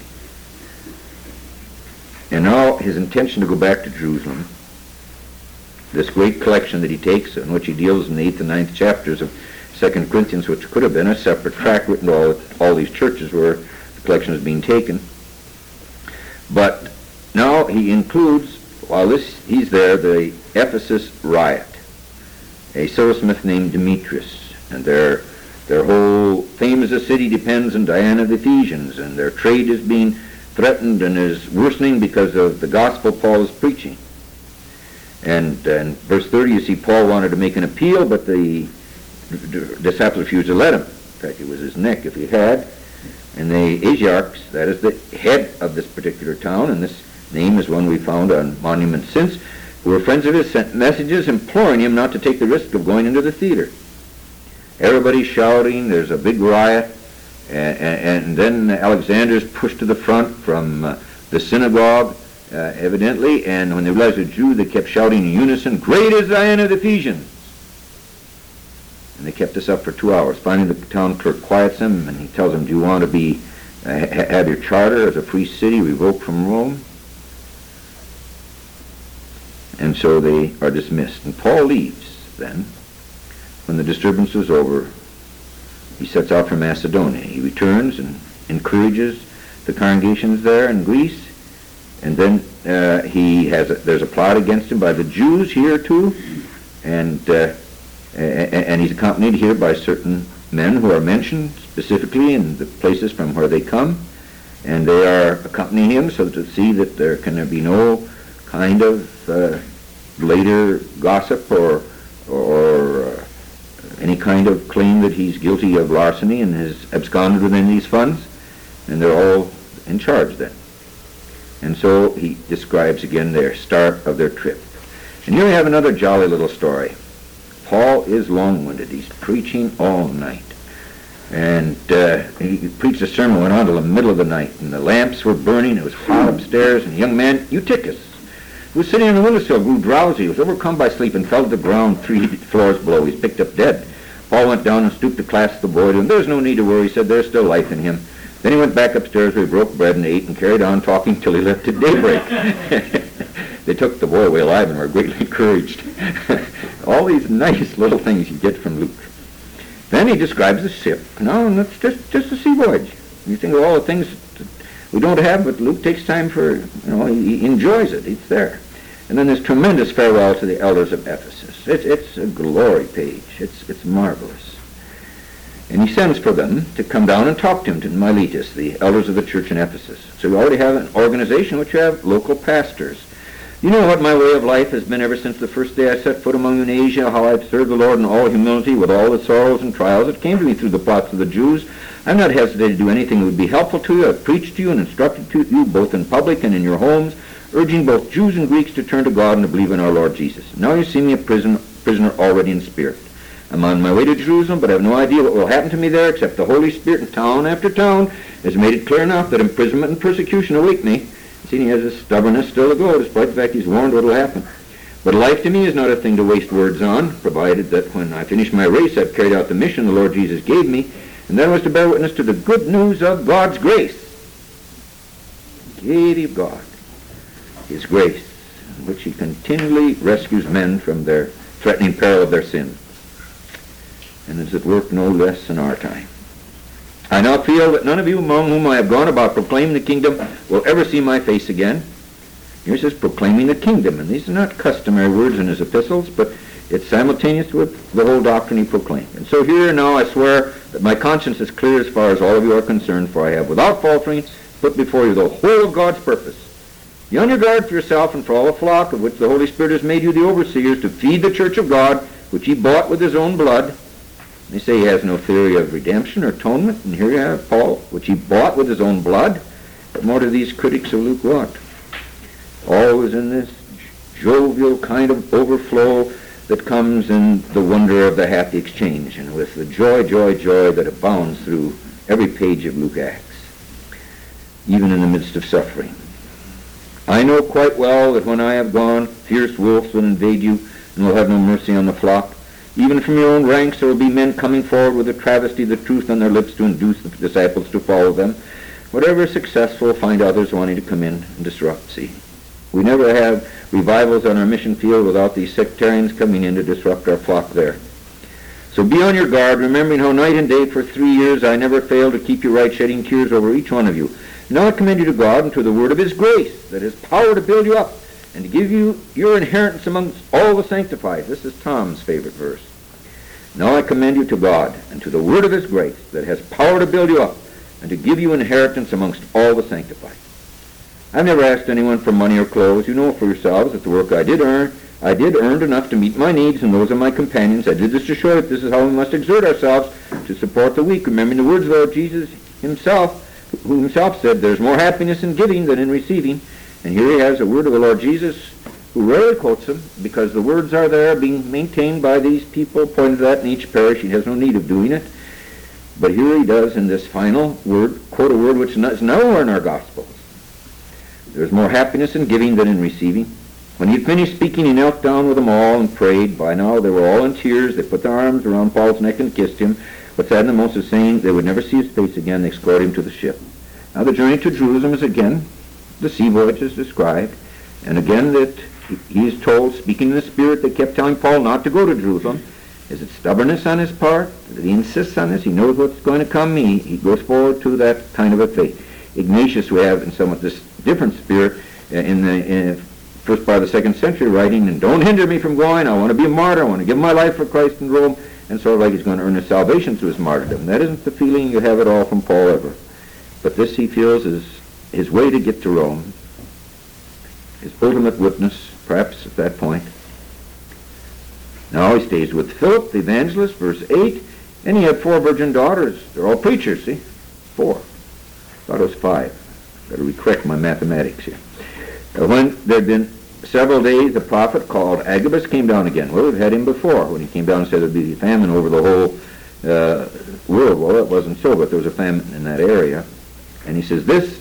And now his intention to go back to Jerusalem, this great collection that he takes, in which he deals in the eighth and ninth chapters of Second Corinthians, which could have been a separate tract written to all, all these churches where the collection is being taken. But now he includes, while this he's there, the Ephesus riot, a silversmith named Demetrius, and their their whole fame as a city depends on Diana of the Ephesians, and their trade is being threatened and is worsening because of the gospel Paul is preaching. And in verse thirty, you see Paul wanted to make an appeal, but the disciples refused to let him. In fact, it was his neck if he had. And the Asiarchs, that is the head of this particular town, and this name is one we found on monuments since, who were friends of his, sent messages imploring him not to take the risk of going into the theater. Everybody's shouting, there's a big riot, and, and, and then Alexander's pushed to the front from uh, the synagogue, uh, evidently, and when they realized a Jew, they kept shouting in unison, "Great is Diana of the Ephesians!" And they kept this up for two hours. Finally, the town clerk quiets them, and he tells them, "Do you want to be uh, ha- have your charter as a free city revoked from Rome?" And so they are dismissed. And Paul leaves then. When the disturbance was over, he sets out for Macedonia. He returns and encourages the congregations there in Greece. And then uh, he has a, there's a plot against him by the Jews here too. And, uh, and he's accompanied here by certain men who are mentioned specifically in the places from where they come. And they are accompanying him so to see that there can be no kind of uh, later gossip or or uh, any kind of claim that he's guilty of larceny and has absconded within these funds, and they're all in charge then. And so he describes again their start of their trip. And here we have another jolly little story. Paul is long-winded. He's preaching all night. And uh, he preached a sermon, went on till the middle of the night, and the lamps were burning. It was hot upstairs, and a young man, Eutychus, who was sitting on the windowsill, grew drowsy. He was overcome by sleep and fell to the ground three floors below. He's picked up dead. Paul went down and stooped to clasp the boy, and there's no need to worry. He said, there's still life in him. Then he went back upstairs where he broke bread and ate and carried on talking till he left at daybreak. They took the boy away alive and were greatly encouraged. All these nice little things you get from Luke. Then he describes the ship. No, and that's just, just a sea voyage. You think of all the things that we don't have, but Luke takes time for, you know, he, he enjoys it. It's there. And then this tremendous farewell to the elders of Ephesus. It's, it's a glory page. It's, it's marvelous. And he sends for them to come down and talk to him, to Miletus, the elders of the church in Ephesus. So we already have an organization which have local pastors. You know what my way of life has been ever since the first day I set foot among you in Asia, how I've served the Lord in all humility with all the sorrows and trials that came to me through the plots of the Jews. I've not hesitated to do anything that would be helpful to you. I've preached to you and instructed to you both in public and in your homes, urging both Jews and Greeks to turn to God and to believe in our Lord Jesus. Now you see me a prison, prisoner already in spirit. I'm on my way to Jerusalem, but I have no idea what will happen to me there, except the Holy Spirit in town after town has made it clear enough that imprisonment and persecution await me. See, he has a stubbornness still to go, despite the fact he's warned what will happen. But life to me is not a thing to waste words on, provided that when I finish my race, I've carried out the mission the Lord Jesus gave me, and that was to bear witness to the good news of God's grace. Gave of God, His grace, in which He continually rescues men from their threatening peril of their sin, and is at work no less in our time. I now feel that none of you among whom I have gone about proclaiming the kingdom will ever see my face again. Here it says proclaiming the kingdom, and these are not customary words in his epistles, but it's simultaneous with the whole doctrine he proclaimed. And so here now I swear that my conscience is clear as far as all of you are concerned, for I have without faltering put before you the whole of God's purpose. Be on your guard for yourself and for all the flock of which the Holy Spirit has made you the overseers, to feed the church of God, which he bought with his own blood. They say he has no theory of redemption or atonement, and here you have Paul, which he bought with his own blood. But more to these critics of Luke what? Always in this jovial kind of overflow that comes in the wonder of the happy exchange, and with the joy, joy, joy that abounds through every page of Luke Acts, even in the midst of suffering. I know quite well that when I have gone, fierce wolves will invade you and will have no mercy on the flock. Even from your own ranks there will be men coming forward with a travesty of the truth on their lips to induce the disciples to follow them. Whatever is successful will find others wanting to come in and disrupt. See, we never have revivals on our mission field without these sectarians coming in to disrupt our flock there. So be on your guard, remembering how night and day for three years I never failed to keep you right, shedding tears over each one of you. Now I commend you to God and to the word of his grace, that has power to build you up and to give you your inheritance amongst all the sanctified. This is Tom's favorite verse. Now I commend you to God and to the word of his grace, that has power to build you up and to give you inheritance amongst all the sanctified. I've never asked anyone for money or clothes. You know for yourselves that the work I did earn, I did earn enough to meet my needs and those of my companions. I did this to show that this is how we must exert ourselves to support the weak, remembering the words of our Jesus himself, who himself said, there's more happiness in giving than in receiving. And here he has a word of the Lord Jesus, who rarely quotes them, because the words are there being maintained by these people pointed at in each parish. He has no need of doing it. But here he does in this final word, quote a word which is nowhere in our Gospels. There's more happiness in giving than in receiving. When he had finished speaking, he knelt down with them all and prayed. By now they were all in tears. They put their arms around Paul's neck and kissed him. What saddened them most is saying they would never see his face again. They escorted him to the ship. Now the journey to Jerusalem is again the sea voyage is described. And again that he is told, speaking in the Spirit, they kept telling Paul not to go to Jerusalem. Is it stubbornness on his part that he insists on this? He knows what's going to come. He, he goes forward to that kind of a faith. Ignatius, we have in somewhat this different spirit uh, in the in first part of the second century, writing, and don't hinder me from going. I want to be a martyr. I want to give my life for Christ in Rome. And sort of like he's going to earn his salvation through his martyrdom. That isn't the feeling you have at all from Paul ever. But this he feels is his way to get to Rome, his ultimate witness, perhaps at that point. Now he stays with Philip, the evangelist, verse eight, and he had four virgin daughters. They're all preachers, see? Four. Thought it was five. Better correct my mathematics here. Uh, when there had been several days, the prophet called Agabus came down again. Well, we've had him before when he came down and said there'd be a famine over the whole uh, world. Well, it wasn't so, but there was a famine in that area. And he says, this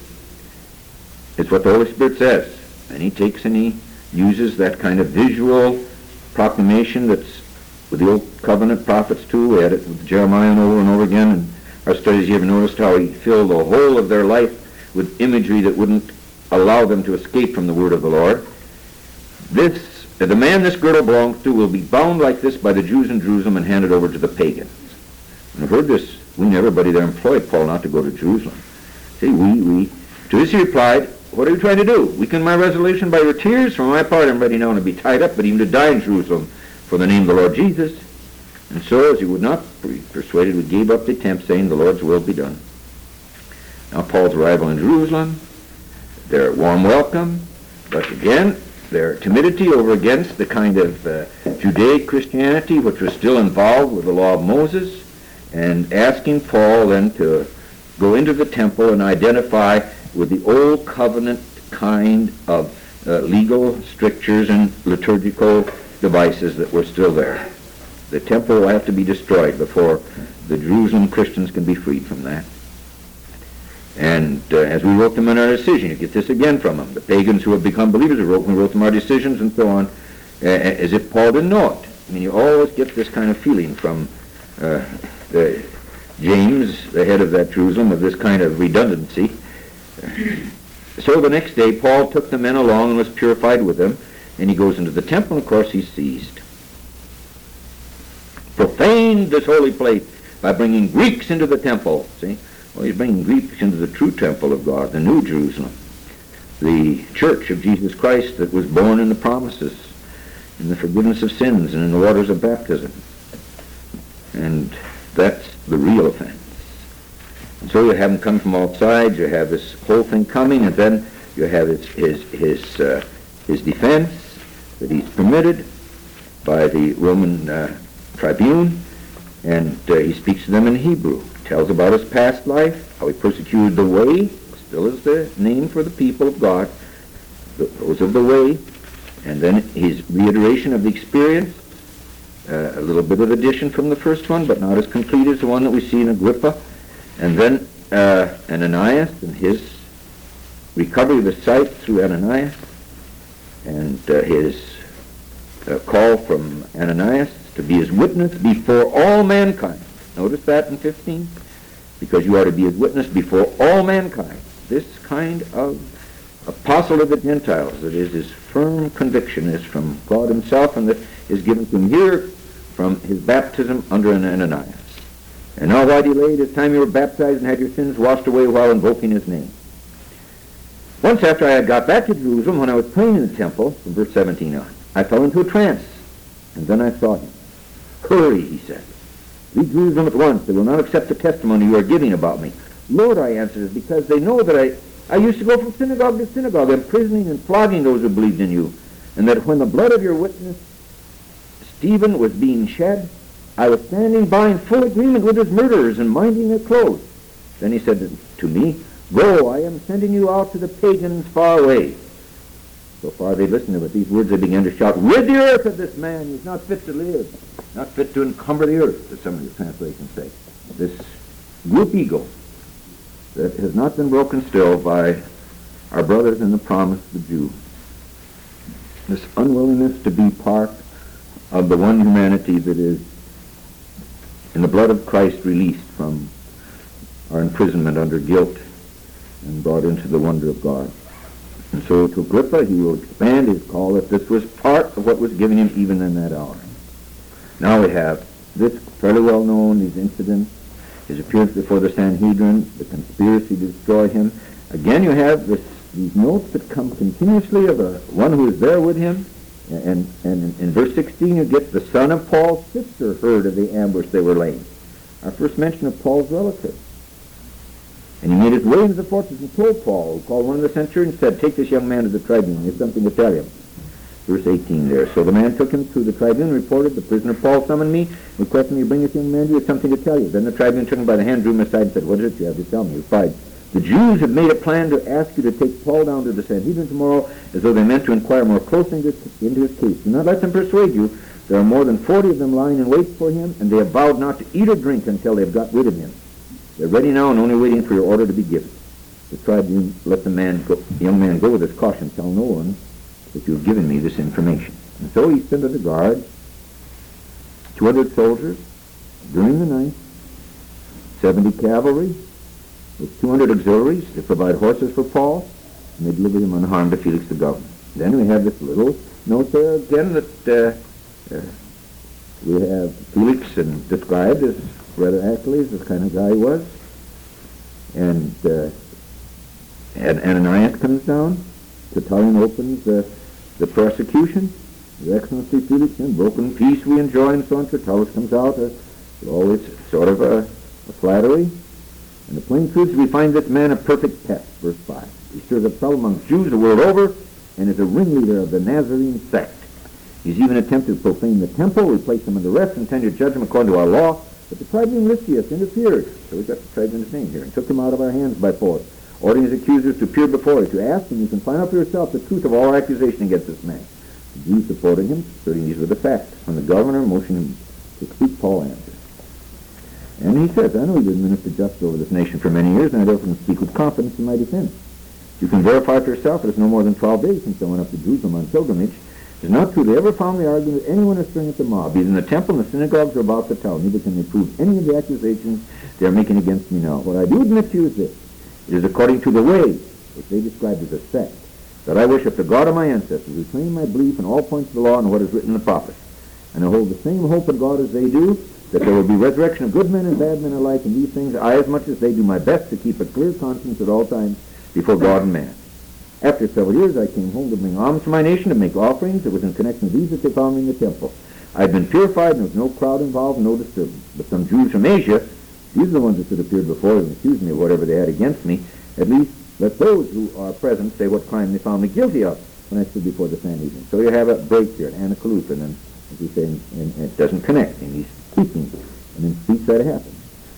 is what the Holy Spirit says. And he takes and he uses that kind of visual proclamation that's with the Old Covenant prophets too. We had it with Jeremiah and over and over again. And our studies, you have noticed how he filled the whole of their life with imagery that wouldn't allow them to escape from the word of the Lord. This, the man this girdle belongs to will be bound like this by the Jews in Jerusalem and handed over to the pagans. And I've heard this, we and everybody there employed Paul not to go to Jerusalem. See, we, we, to this he replied, what are you trying to do? Weaken my resolution by your tears? For my part, I'm ready now to be tied up, but even to die in Jerusalem for the name of the Lord Jesus. And so, as he would not be persuaded, we gave up the attempt, saying, the Lord's will be done. Now Paul's arrival in Jerusalem, their warm welcome, but again, their timidity over against the kind of uh, Judaic Christianity which was still involved with the law of Moses, and asking Paul then to go into the temple and identify with the old covenant kind of uh, legal strictures and liturgical devices that were still there. The temple will have to be destroyed before the Jerusalem Christians can be freed from that. And uh, as we wrote them in our decision, you get this again from them. The pagans who have become believers, we wrote, we wrote them our decisions and so on, uh, as if Paul didn't know it. I mean, you always get this kind of feeling from uh, the James, the head of that Jerusalem, of this kind of redundancy. So the next day, Paul took the men along and was purified with them, and he goes into the temple, and of course he's seized. Profaned this holy place by bringing Greeks into the temple. See? Well, he's bringing Greeks into the true temple of God, the New Jerusalem, the church of Jesus Christ that was born in the promises, in the forgiveness of sins, and in the waters of baptism. And that's the real offense. And so you have him come from all sides. You have this whole thing coming, and then you have his his his, uh, his defense that he's permitted by the Roman uh, tribune, and uh, he speaks to them in Hebrew. Tells about his past life, how he persecuted the way, still is the name for the people of God, those of the way, and then his reiteration of the experience, uh, a little bit of addition from the first one, but not as complete as the one that we see in Agrippa, and then uh, Ananias and his recovery of his sight through Ananias, and uh, his uh, call from Ananias to be his witness before all mankind. Notice that in fifteen, because you are to be his witness before all mankind. This kind of apostle of the Gentiles, that is his firm conviction, is from God himself, and that is given to him here from his baptism under an Ananias. And now why delay? It is time you were baptized and had your sins washed away while invoking his name. Once after I had got back to Jerusalem, when I was praying in the temple, from verse seventeen on, I fell into a trance, and then I saw him. Hurry, he said. Leave Jerusalem at once. They will not accept the testimony you are giving about me. Lord, I answered, because they know that I, I used to go from synagogue to synagogue, imprisoning and flogging those who believed in you, and that when the blood of your witness Stephen was being shed, I was standing by in full agreement with his murderers and minding their clothes. Then he said to me, Go, I am sending you out to the pagans far away. So far they listened to it. With these words they began to shout, Rid the earth of this man. He's not fit to live. Not fit to encumber the earth, as some of your translations say. This group ego that has not been broken still by our brothers in the promise, the Jew. This unwillingness to be part of the one humanity that is in the blood of Christ released from our imprisonment under guilt and brought into the wonder of God. And so to Agrippa, he will expand his call that this was part of what was given him even in that hour. Now we have this fairly well known, these incidents, his appearance before the Sanhedrin, the conspiracy to destroy him. Again, you have this, these notes that come continuously of a, one who is there with him. And, and in, in verse sixteen, you get the son of Paul's sister heard of the ambush they were laying. Our first mention of Paul's relative. And he made his way into the fortress and told Paul, who called one of the centurions, said, Take this young man to the tribune. He has something to tell him. Verse eighteen there. So the man took him to the tribune and reported, The prisoner Paul summoned me, requesting me to bring this young man to you. He has something to tell you. Then the tribune took him by the hand, drew him aside, and said, What is it you have to tell me? He replied, The Jews have made a plan to ask you to take Paul down to the Sanhedrin tomorrow, as though they meant to inquire more closely into his case. Do not let them persuade you. There are more than forty of them lying in wait for him, and they have vowed not to eat or drink until they have got rid of him. They're ready now and only waiting for your order to be given. The tribune let the man go, the young man go with this caution, Tell no one that you have given me this information. And so he sent under guard two hundred soldiers during the night, seventy cavalry, with two hundred auxiliaries to provide horses for Paul, and they delivered him unharmed to Felix the governor. Then we have this little note there again that uh, uh, we have Felix and described as rather accurately as the kind of guy he was. And, uh, and Ananias comes down. Tertullian opens uh, the prosecution. Your Excellency Felix, in broken peace we enjoy, and so on. Tertullus comes out, uh, always sort of a, a flattery. And the plain truth is we find this man a perfect pest, verse five. He stirs up trouble among Jews the world over, and is a ringleader of the Nazarene sect. He's even attempted to profane the temple. We place him under arrest and tender judge him according to our law. But the tribune Lysias interfered. So we got the tribune's name here, and took him out of our hands by force, ordering his accusers to appear before you, to ask him, you can find out for yourself the truth of all accusation against this man. The Jews supported him, asserting these were the facts. When the governor motioned him to speak, Paul answered. And he says, I know you've been minister justice over this nation for many years, and I therefore can speak with confidence in my defense. You can verify for yourself that it's no more than twelve days since I went up to Jerusalem on pilgrimage. It is not true they ever found the argument that anyone is stirring at the mob, either in the temple and the synagogues or about the town. Neither can they prove any of the accusations they are making against me now. What I do admit to you is this. It is according to the way, which they described as a sect, that I worship the God of my ancestors, who trained my belief in all points of the law and what is written in the prophets. And I hold the same hope in God as they do, that there will be resurrection of good men and bad men alike, and these things I, as much as they, do my best to keep a clear conscience at all times before God and man. After several years, I came home to bring alms for my nation, to make offerings. It was in connection with these that they found me in the temple. I had been purified, and there was no crowd involved, no disturbance. But some Jews from Asia, these are the ones that had appeared before and accused me of whatever they had against me. At least let those who are present say what crime they found me guilty of when I stood before the Sanhedrin. So you have a break here, an anacolutin, and as we say, and it doesn't connect, and he's speaking, and in speech that happens.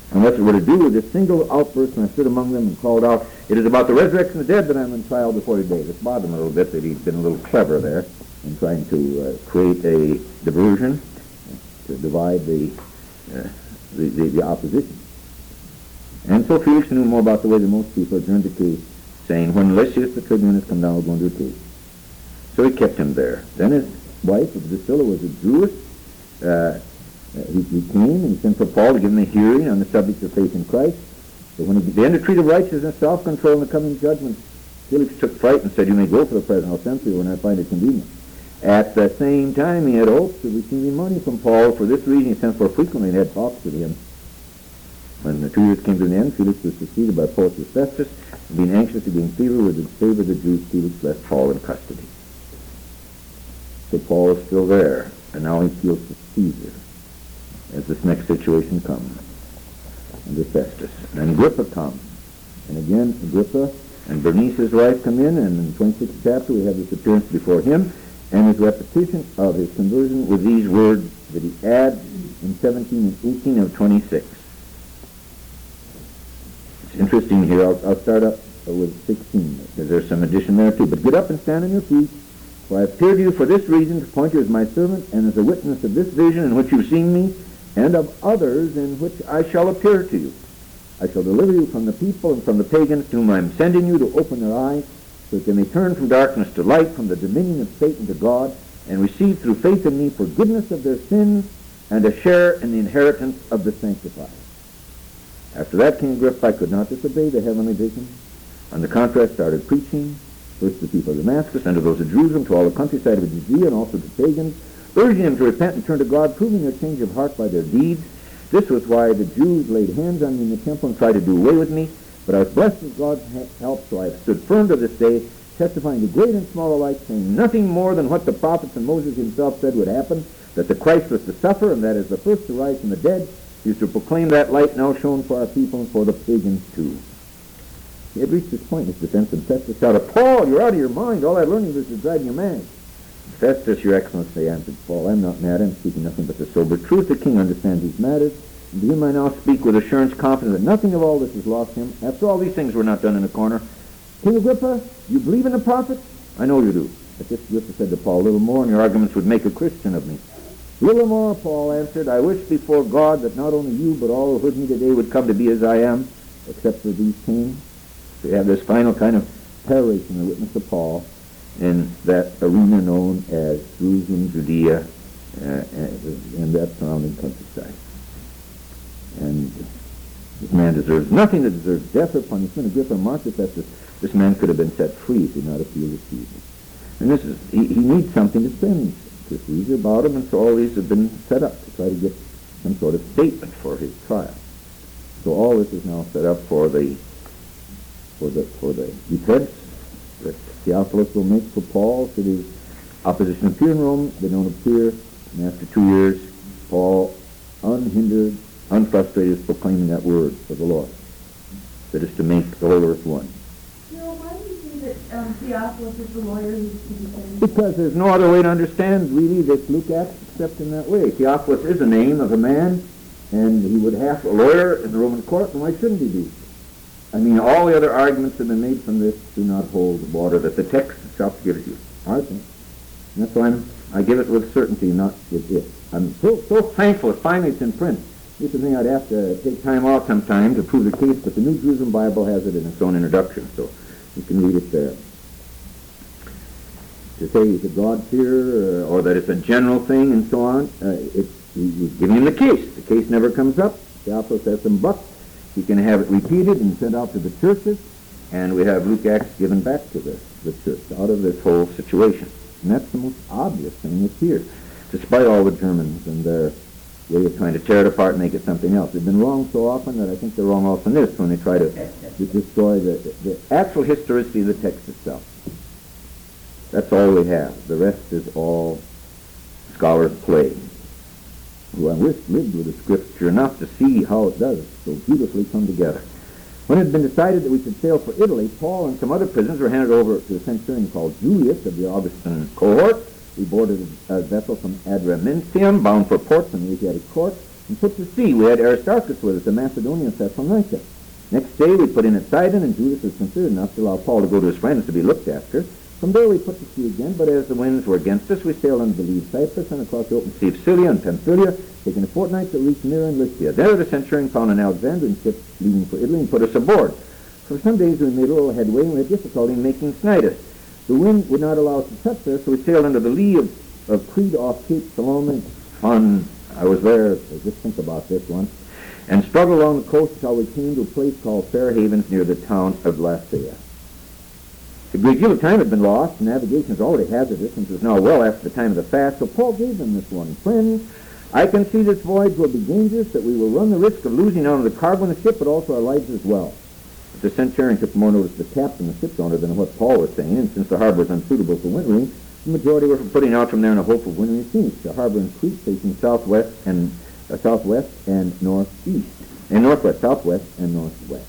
unless it were to do with this single outburst when I stood among them and called out, "It is about the resurrection of the dead that I'm in trial before today." This bothered him a little bit that he'd been a little clever there in trying to uh, create a diversion to divide the, uh, the, the, the opposition. And so Felix knew more about the way than most people, adjourned the case, saying, "When Lysias the tribune has come down, we're going to do a case." So he kept him there. Then his wife, Drusilla, was a Jewess. Uh, he, he came and he sent for Paul to give him a hearing on the subject of faith in Christ. So when he began to treat of righteousness, self-control, and the coming judgment, Felix took fright and said, "You may go for the present. I'll send for you when I find it convenient." At the same time, he had hopes of receiving money from Paul. For this reason, he sent for frequently and had talks with him. When the two years came to an end, Felix was succeeded by Porcius Festus, and being anxious to gain favor with the favor of the Jews, Felix left Paul in custody. So Paul is still there, and now he appeals to Caesar as this next situation comes under Festus. And Agrippa comes, and again Agrippa and Bernice, his wife, come in, and in the twenty-sixth chapter we have this appearance before him and his repetition of his conversion with these words that he adds in seventeen and eighteen of twenty-six. It's interesting here. I'll, I'll start up with sixteen, because there's some addition there too. "But get up and stand on your feet, for I appear to you for this reason, to appoint you as my servant and as a witness of this vision in which you've seen me, and of others in which I shall appear to you. I shall deliver you from the people and from the pagans to whom I am sending you, to open their eyes, so that they may turn from darkness to light, from the dominion of Satan to God, and receive through faith in me forgiveness of their sins and a share in the inheritance of the sanctified." After that, King Agrippa could not disobey the heavenly vision. On the contrary, started preaching, first to the people of Damascus, then to those of Jerusalem, to all the countryside of Judea, and also to pagans, urging them to repent and turn to God, proving their change of heart by their deeds. This was why the Jews laid hands on me in the temple and tried to do away with me. But I was blessed with God's help, so I have stood firm to this day, testifying to great and small alike, saying nothing more than what the prophets and Moses himself said would happen, that the Christ was to suffer, and that as the first to rise from the dead, he is to proclaim that light now shown for our people and for the pagans too. He had reached this point in his defense, and Festus shouted, "Paul, you're out of your mind. All that learning is driving you mad." "Festus, your excellency," answered Paul, "I'm not mad. I'm speaking nothing but the sober truth. The king understands these matters. And to him I now speak with assurance, confident that nothing of all this has lost him. After all, these things were not done in a corner. King Agrippa, you believe in the prophets?" "I know you do." At this, Agrippa said to Paul, "A little more, and your arguments would make a Christian of me." "Little more," Paul answered. "I wish before God that not only you, but all who heard me today would come to be as I am, except for these kings." So you have this final kind of peroration, the witness of Paul, in that arena known as Jerusalem, Judea, uh, and that surrounding countryside. And this man deserves nothing that deserves death or punishment. Agrippa marked this as this, this man could have been set free if he did not appeal to Caesar. And this is he, he needs something to send to Caesar about him, and so all these have been set up to try to get some sort of statement for his trial. So all this is now set up for the for the for the defense that Theophilus will make for Paul should his opposition appear in Rome. They don't appear, and after two years, Paul, unhindered, unfrustrated, is proclaiming that word of the Lord, that is to make the whole earth one.
You know, why do you think that um, Theophilus is the lawyer who's to be defending?
Because there's no other way to understand, really, this Luke Acts except in that way. Theophilus is a name of a man, and he would have a lawyer in the Roman court, and why shouldn't he be? I mean, all the other arguments that have been made from this do not hold the water that the text itself gives you. I think. And that's why I'm, I give it with certainty, not with it. I'm so, so thankful that finally it's in print. This is a thing I'd have to take time off sometime to prove the case, but the New Jerusalem Bible has it in its own introduction, so you can read it there. To say he's a God-fearer, uh, or that it's a general thing, and so on, uh, it's, he's giving him the case. The case never comes up. Theophilus has some bucks. He can have it repeated and sent out to the churches, and we have Luke Acts given back to the, the church out of this whole situation. And that's the most obvious thing that's here, despite all the Germans and their way of trying to tear it apart and make it something else. They've been wrong so often that I think they're wrong also in this when they try to, to destroy the, the actual historicity of the text itself. That's all we have. The rest is all scholars' play. Who I wish lived with the Scripture enough to see how it does so beautifully come together. When it had been decided that we should sail for Italy, Paul and some other prisoners were handed over to a centurion called Julius of the Augustan cohort. We boarded a vessel from Adramyttium, bound for ports in the Asiatic court. and put to sea. We had Aristarchus with us, a Macedonian of Thessalonica. Next day we put in at Sidon, and Judas was considered enough to allow Paul to go to his friends to be looked after. From there we put to sea again, but as the winds were against us, we sailed under the lee of Cyprus and across the open sea of Scythia and Pamphylia, taking a fortnight to reach Myra and Lycia. There the centurion found an Alexandrian ship leaving for Italy and put us aboard. For some days we made a little headway, and we had difficulty in making Cnidus. The wind would not allow us to touch there, so we sailed under the lee of, of Crete off Cape Salome. Fun. I was there, so just think about this one. And struggled along the coast until we came to a place called Fair Havens near the town of Lasea. A great deal of time had been lost, and navigation was already hazardous, since it was now well after the time of the fast, so Paul gave them this warning. Friends, I can see this voyage will be dangerous, that we will run the risk of losing not only the cargo in the ship, but also our lives as well. But the centurion took more notice of the captain, the ship's owner, than what Paul was saying, and since the harbor was unsuitable for wintering, the majority were for putting out from there in a hope of wintering in Phoenix, the harbor in Crete facing southwest and uh, southwest and northeast, and northwest, southwest and northwest.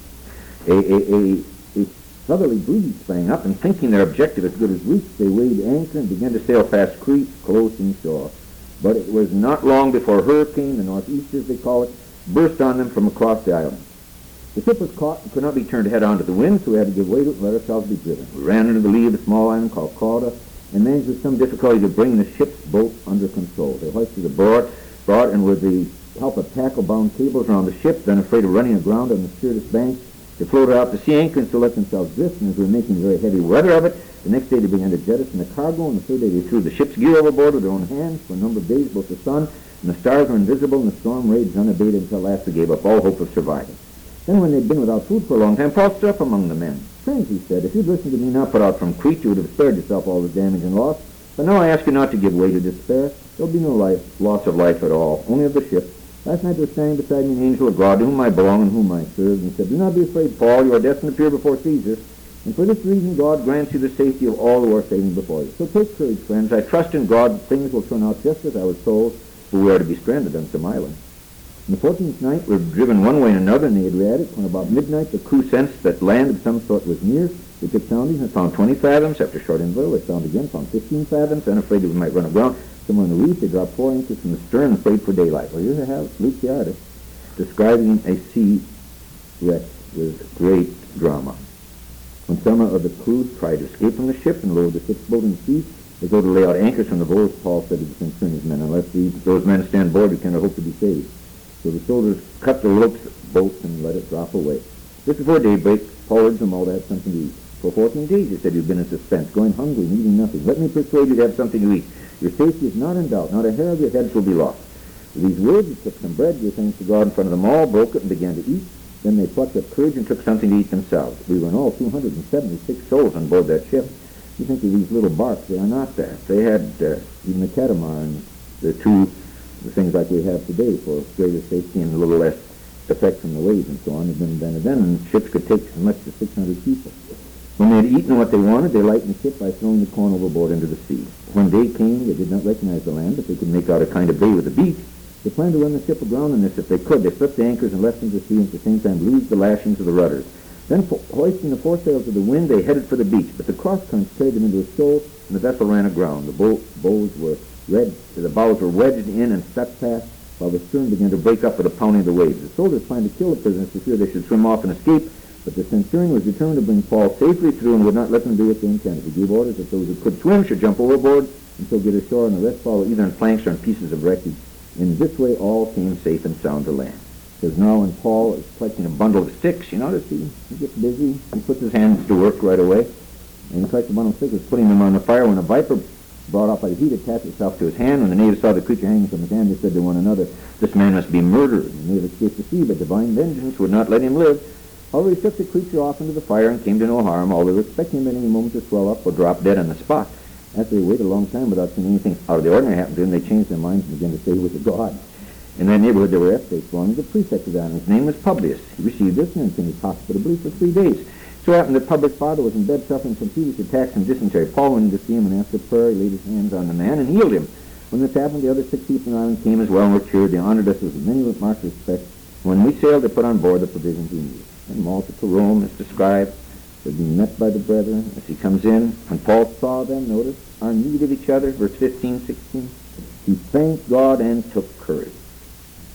A, a, a, a southerly breeze sprang up, and thinking their objective as good as reached, they weighed anchor and began to sail past Crete, close inshore. But it was not long before a hurricane, the northeasters they call it, burst on them from across the island. The ship was caught and could not be turned head on to the wind, so we had to give way to it and let ourselves be driven. We ran into the lee of a small island called Cauda, and managed with some difficulty to bring the ship's boat under control. They hoisted aboard, brought, and with the help of tackle-bound cables around the ship, then afraid of running aground on the Syrtis bank, they floated out to sea anchor and so let themselves drift, and as we were making very heavy weather of it, the next day they began to jettison the cargo, and the third day they threw the ship's gear overboard with their own hands. For a number of days both the sun and the stars were invisible, and the storm raged unabated until at last we gave up all hope of surviving. Then when they'd been without food for a long time, Paul stood up among the men. Friends, he said, if you'd listened to me not put out from Crete, you would have spared yourself all the damage and loss. But now I ask you not to give way to despair. There'll be no life, loss of life at all, only of the ship. Last night there was standing beside me an angel of God, to whom I belong and whom I serve, and he said, do not be afraid, Paul, you are destined to appear before Caesar, and for this reason God grants you the safety of all who are saving before you. So take courage, friends. I trust in God things will turn out just as I was told, for we are to be stranded on some island. On the fourteenth night we were driven one way and another in the Adriatic. When about midnight the crew sensed that land of some sort was near. They took soundings and found twenty fathoms. After a short interval they found again, found fifteen fathoms, and afraid that we might run aground somewhere in the reef, they dropped four inches from the stern and prayed for daylight. Well, here they have Luke the artist describing a sea wreck with great drama. When some of the crew tried to escape from the ship and lowered the ship's boat in the sea, they go to lay out anchors from the boats. Paul said to the centurion's men, unless these, those men stand board, we cannot hope to be saved. So the soldiers cut the ropes of the boats and let it drop away. Just before daybreak, Paul urged them all to have something to eat. For fourteen days, he said, you've been in suspense, going hungry and eating nothing. Let me persuade you to have something to eat. Your safety is not in doubt. Not a hair of your heads will be lost. With these words, he took some bread, gave thanks to God in front of them all, broke it, and began to eat. Then they plucked up courage and took something to eat themselves. We were in all two hundred seventy-six souls on board that ship. You think of these little barks, they are not that. They had uh, even the catamaran, the two the things like we have today for greater safety and a little less effect from the waves and so on, had been invented then, and ships could take as much as six hundred people. When they had eaten what they wanted, they lightened the ship by throwing the corn overboard into the sea. When day came, they did not recognize the land, but they could make out a kind of bay with a beach. They planned to run the ship aground on this if they could. They slipped the anchors and left into the sea, and at the same time loosed the lashings of the rudders. Then, hoisting the foresails of the wind, they headed for the beach, but the cross-currents carried them into a shoal, and the vessel ran aground. The bow, bows were red, the bows were wedged in and stuck fast, while the stern began to break up with the pounding of the waves. The soldiers planned to kill the prisoners for fear they should swim off and escape, but the centurion was determined to bring Paul safely through and would not let them do what they intended. He gave orders that those who could swim should jump overboard and so get ashore, and the rest follow either in planks or in pieces of wreckage. In this way all came safe and sound to land. Because now when Paul is collecting a bundle of sticks, you notice he, he gets busy, he puts his hands to work right away, and he collects a bundle of sticks, putting them on the fire. When a viper brought up by the heat attached itself to his hand, when the natives saw the creature hanging from his hand, they said to one another, this man must be murdered. The native escaped to sea, but divine vengeance would not let him live. However, he took the creature off into the fire and came to no harm, although they were expecting him at any moment to swell up or drop dead on the spot. After they waited a long time without seeing anything out of the ordinary happen to him, they changed their minds and began to say he was a god. In that neighborhood there were estates belonging to the prefect of that, and his name was Publius. He received this and continued hospitably for three days. So happened that Publius' father was in bed suffering from feverish attacks and dysentery. Paul went in to see him, and after prayer he laid his hands on the man and healed him. When this happened, the other six people on the island came as well and were cured. They honored us with many marks of respect. When we sailed, they put on board the provisions we needed. And Malta to Rome is described. They're being met by the brethren as he comes in. When Paul saw them, notice our need of each other, verse fifteen, sixteen, he thanked God and took courage.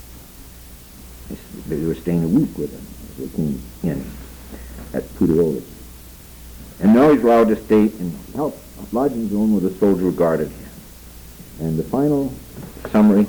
They were staying a week with him. They came in at Puteoli. And now he's allowed to stay in help lodging zone with a soldier who guarded him. And the final summary: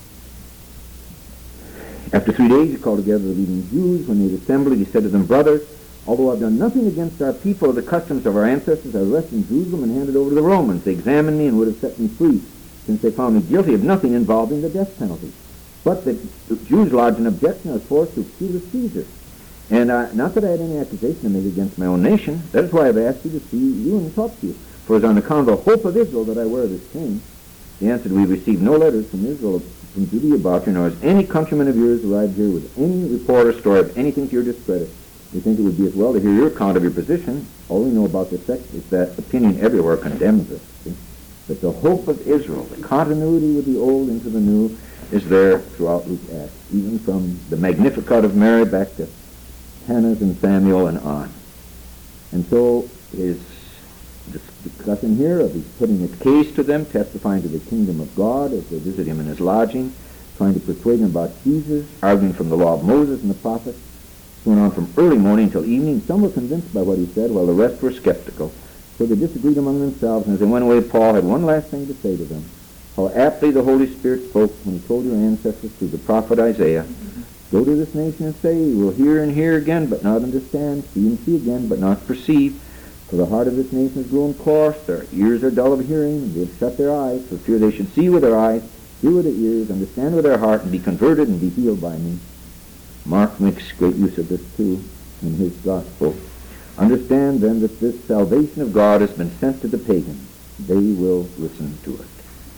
after three days he called together the leading Jews. When they had assembled, he said to them, "Brothers, although I've done nothing against our people or the customs of our ancestors, I was arrested in Jerusalem and handed over to the Romans. They examined me and would have set me free, since they found me guilty of nothing involving the death penalty. But the Jews lodged an objection. I was forced to accuse Caesar. And uh, not that I had any accusation to make against my own nation. That is why I've asked you to see you and talk to you. For it is on account of the hope of Israel that I wear this chain." He answered, "We received no letters from Israel, from Judea about you, nor has any countryman of yours arrived here with any report or story of anything to your discredit. We think it would be as well to hear your account of your position. All we know about the sect is that opinion everywhere condemns it. See? But the hope of Israel, the continuity with the old into the new, is there throughout Luke's Acts, even from the Magnificat of Mary back to Hannah's and Samuel and on." And so his discussion here of his putting his case to them, testifying to the kingdom of God as they visit him in his lodging, trying to persuade him about Jesus, arguing from the law of Moses and the prophets, went on from early morning until evening. Some were convinced by what he said, while the rest were skeptical. So they disagreed among themselves, and as they went away, Paul had one last thing to say to them. How aptly the Holy Spirit spoke when he told your ancestors through the prophet Isaiah, "Go to this nation and say, you will hear and hear again, but not understand, see and see again, but not perceive. For the heart of this nation has grown coarse, their ears are dull of hearing, and they have shut their eyes, for fear they should see with their eyes, hear with their ears, understand with their heart, and be converted and be healed by me." Mark makes great use of this too in his gospel. "Understand then that this salvation of God has been sent to the pagans. They will listen to it."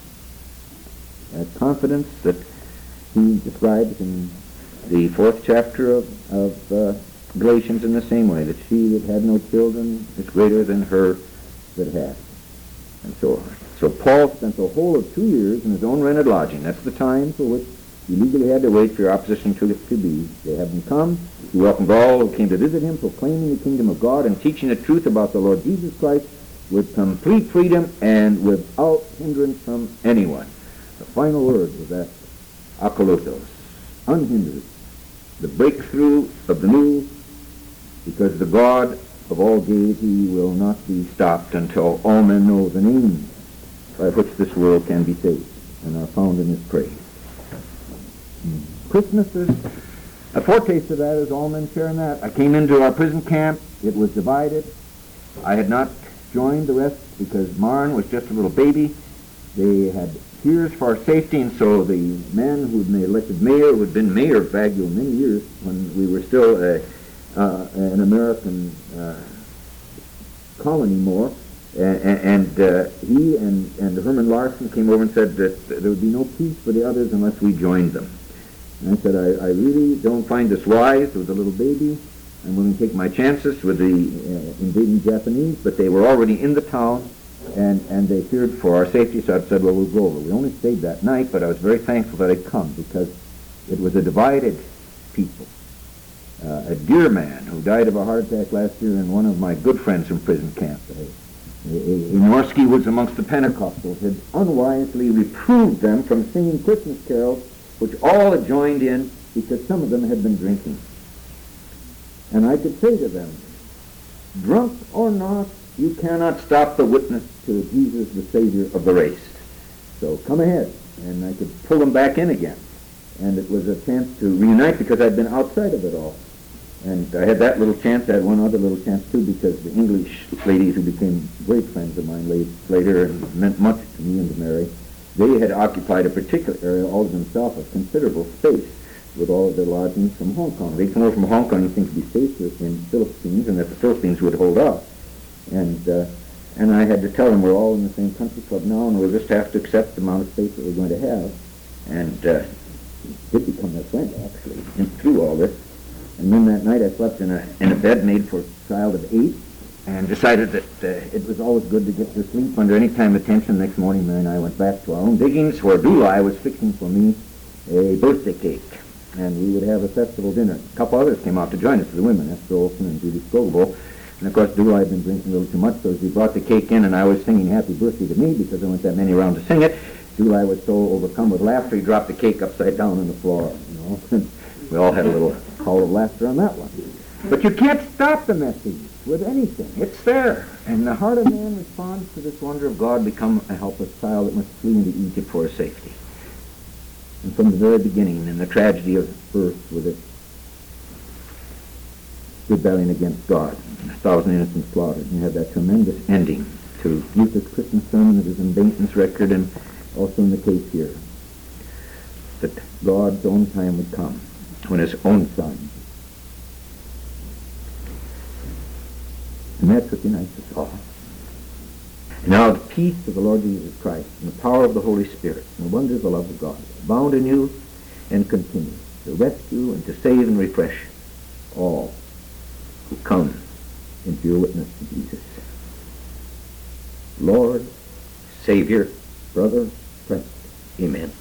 That confidence that he describes in the fourth chapter of, of uh, Galatians in the same way, that she that had no children is greater than her that had, and so on. So Paul spent the whole of two years in his own rented lodging. That's the time for which he legally had to wait for your opposition to, to be. They haven't come. He welcomed all who came to visit him, proclaiming the kingdom of God and teaching the truth about the Lord Jesus Christ with complete freedom and without hindrance from anyone. The final word was that akolotos, unhindered, the breakthrough of the new, because the God of all gaiety will not be stopped until all men know the name by which this world can be saved and are found in his praise. Christmas is a foretaste of that, as all men share in that. I came into our prison camp. It was divided. I had not joined the rest because Marn was just a little baby. They had fears for our safety, and so the man who had been elected mayor, who had been mayor of Baguio many years when we were still uh, uh, an American uh, colony more, and, and uh, he and, and Herman Larson came over and said that there would be no peace for the others unless we joined them. And I said, I, I really don't find this wise. There was a little baby. I'm willing to take my chances with the uh, invading Japanese, but they were already in the town, and, and they feared for our safety, so I said, well, we'll go over. We only stayed that night, but I was very thankful that I'd come, because it was a divided people. Uh, a dear man who died of a heart attack last year, and one of my good friends from prison camp, uh, Inorsky, was amongst the Pentecostals, had unwisely reproved them from singing Christmas carols, which all had joined in because some of them had been drinking. And I could say to them, drunk or not, you cannot stop the witness to Jesus, the Savior of the race. So come ahead. And I could pull them back in again. And it was a chance to reunite because I'd been outside of it all. And I had that little chance. I had one other little chance too, because the English ladies who became great friends of mine later and meant much to me and to Mary, they had occupied a particular area all to themselves of considerable space with all of their lodgings from Hong Kong. They came over from Hong Kong and seemed to be safer in Philippines, and that the Philippines would hold out. And uh, and I had to tell them we're all in the same country club now, and we'll just have to accept the amount of space that we're going to have. And uh, did become their friend, actually, and through all this. And then that night I slept in a in a bed made for a child of eight, and decided that uh, it was always good to get to sleep under any kind of tension. Next morning, Mary and I went back to our own diggings, where Dulai was fixing for me a birthday cake, and we would have a festival dinner. A couple others came out to join us, the women, Esther Olson and Judy Scoville. And of course, Dulai had been drinking a little too much, so as he brought the cake in, and I was singing Happy Birthday to me because there weren't that many around to sing it, Dulai was so overcome with laughter, he dropped the cake upside down on the floor, you know. We all had a little howl of laughter on that one. But you can't stop the message with anything. It's there. And the heart of man responds to this wonder of God, become a helpless child that must flee into Egypt for his safety. And from the very beginning, in the tragedy of birth with its rebellion against God, a thousand innocents slaughtered, and you have that tremendous ending to Luther's Christmas sermon that is in Bainton's record and also in the case here, that God's own time would come when his own Son. And that's what unites us all. And now the peace of the Lord Jesus Christ and the power of the Holy Spirit and the wonder of the love of God abound in you and continue to rescue and to save and refresh all who come into your witness to Jesus. Lord, Savior, brother, friend. Amen.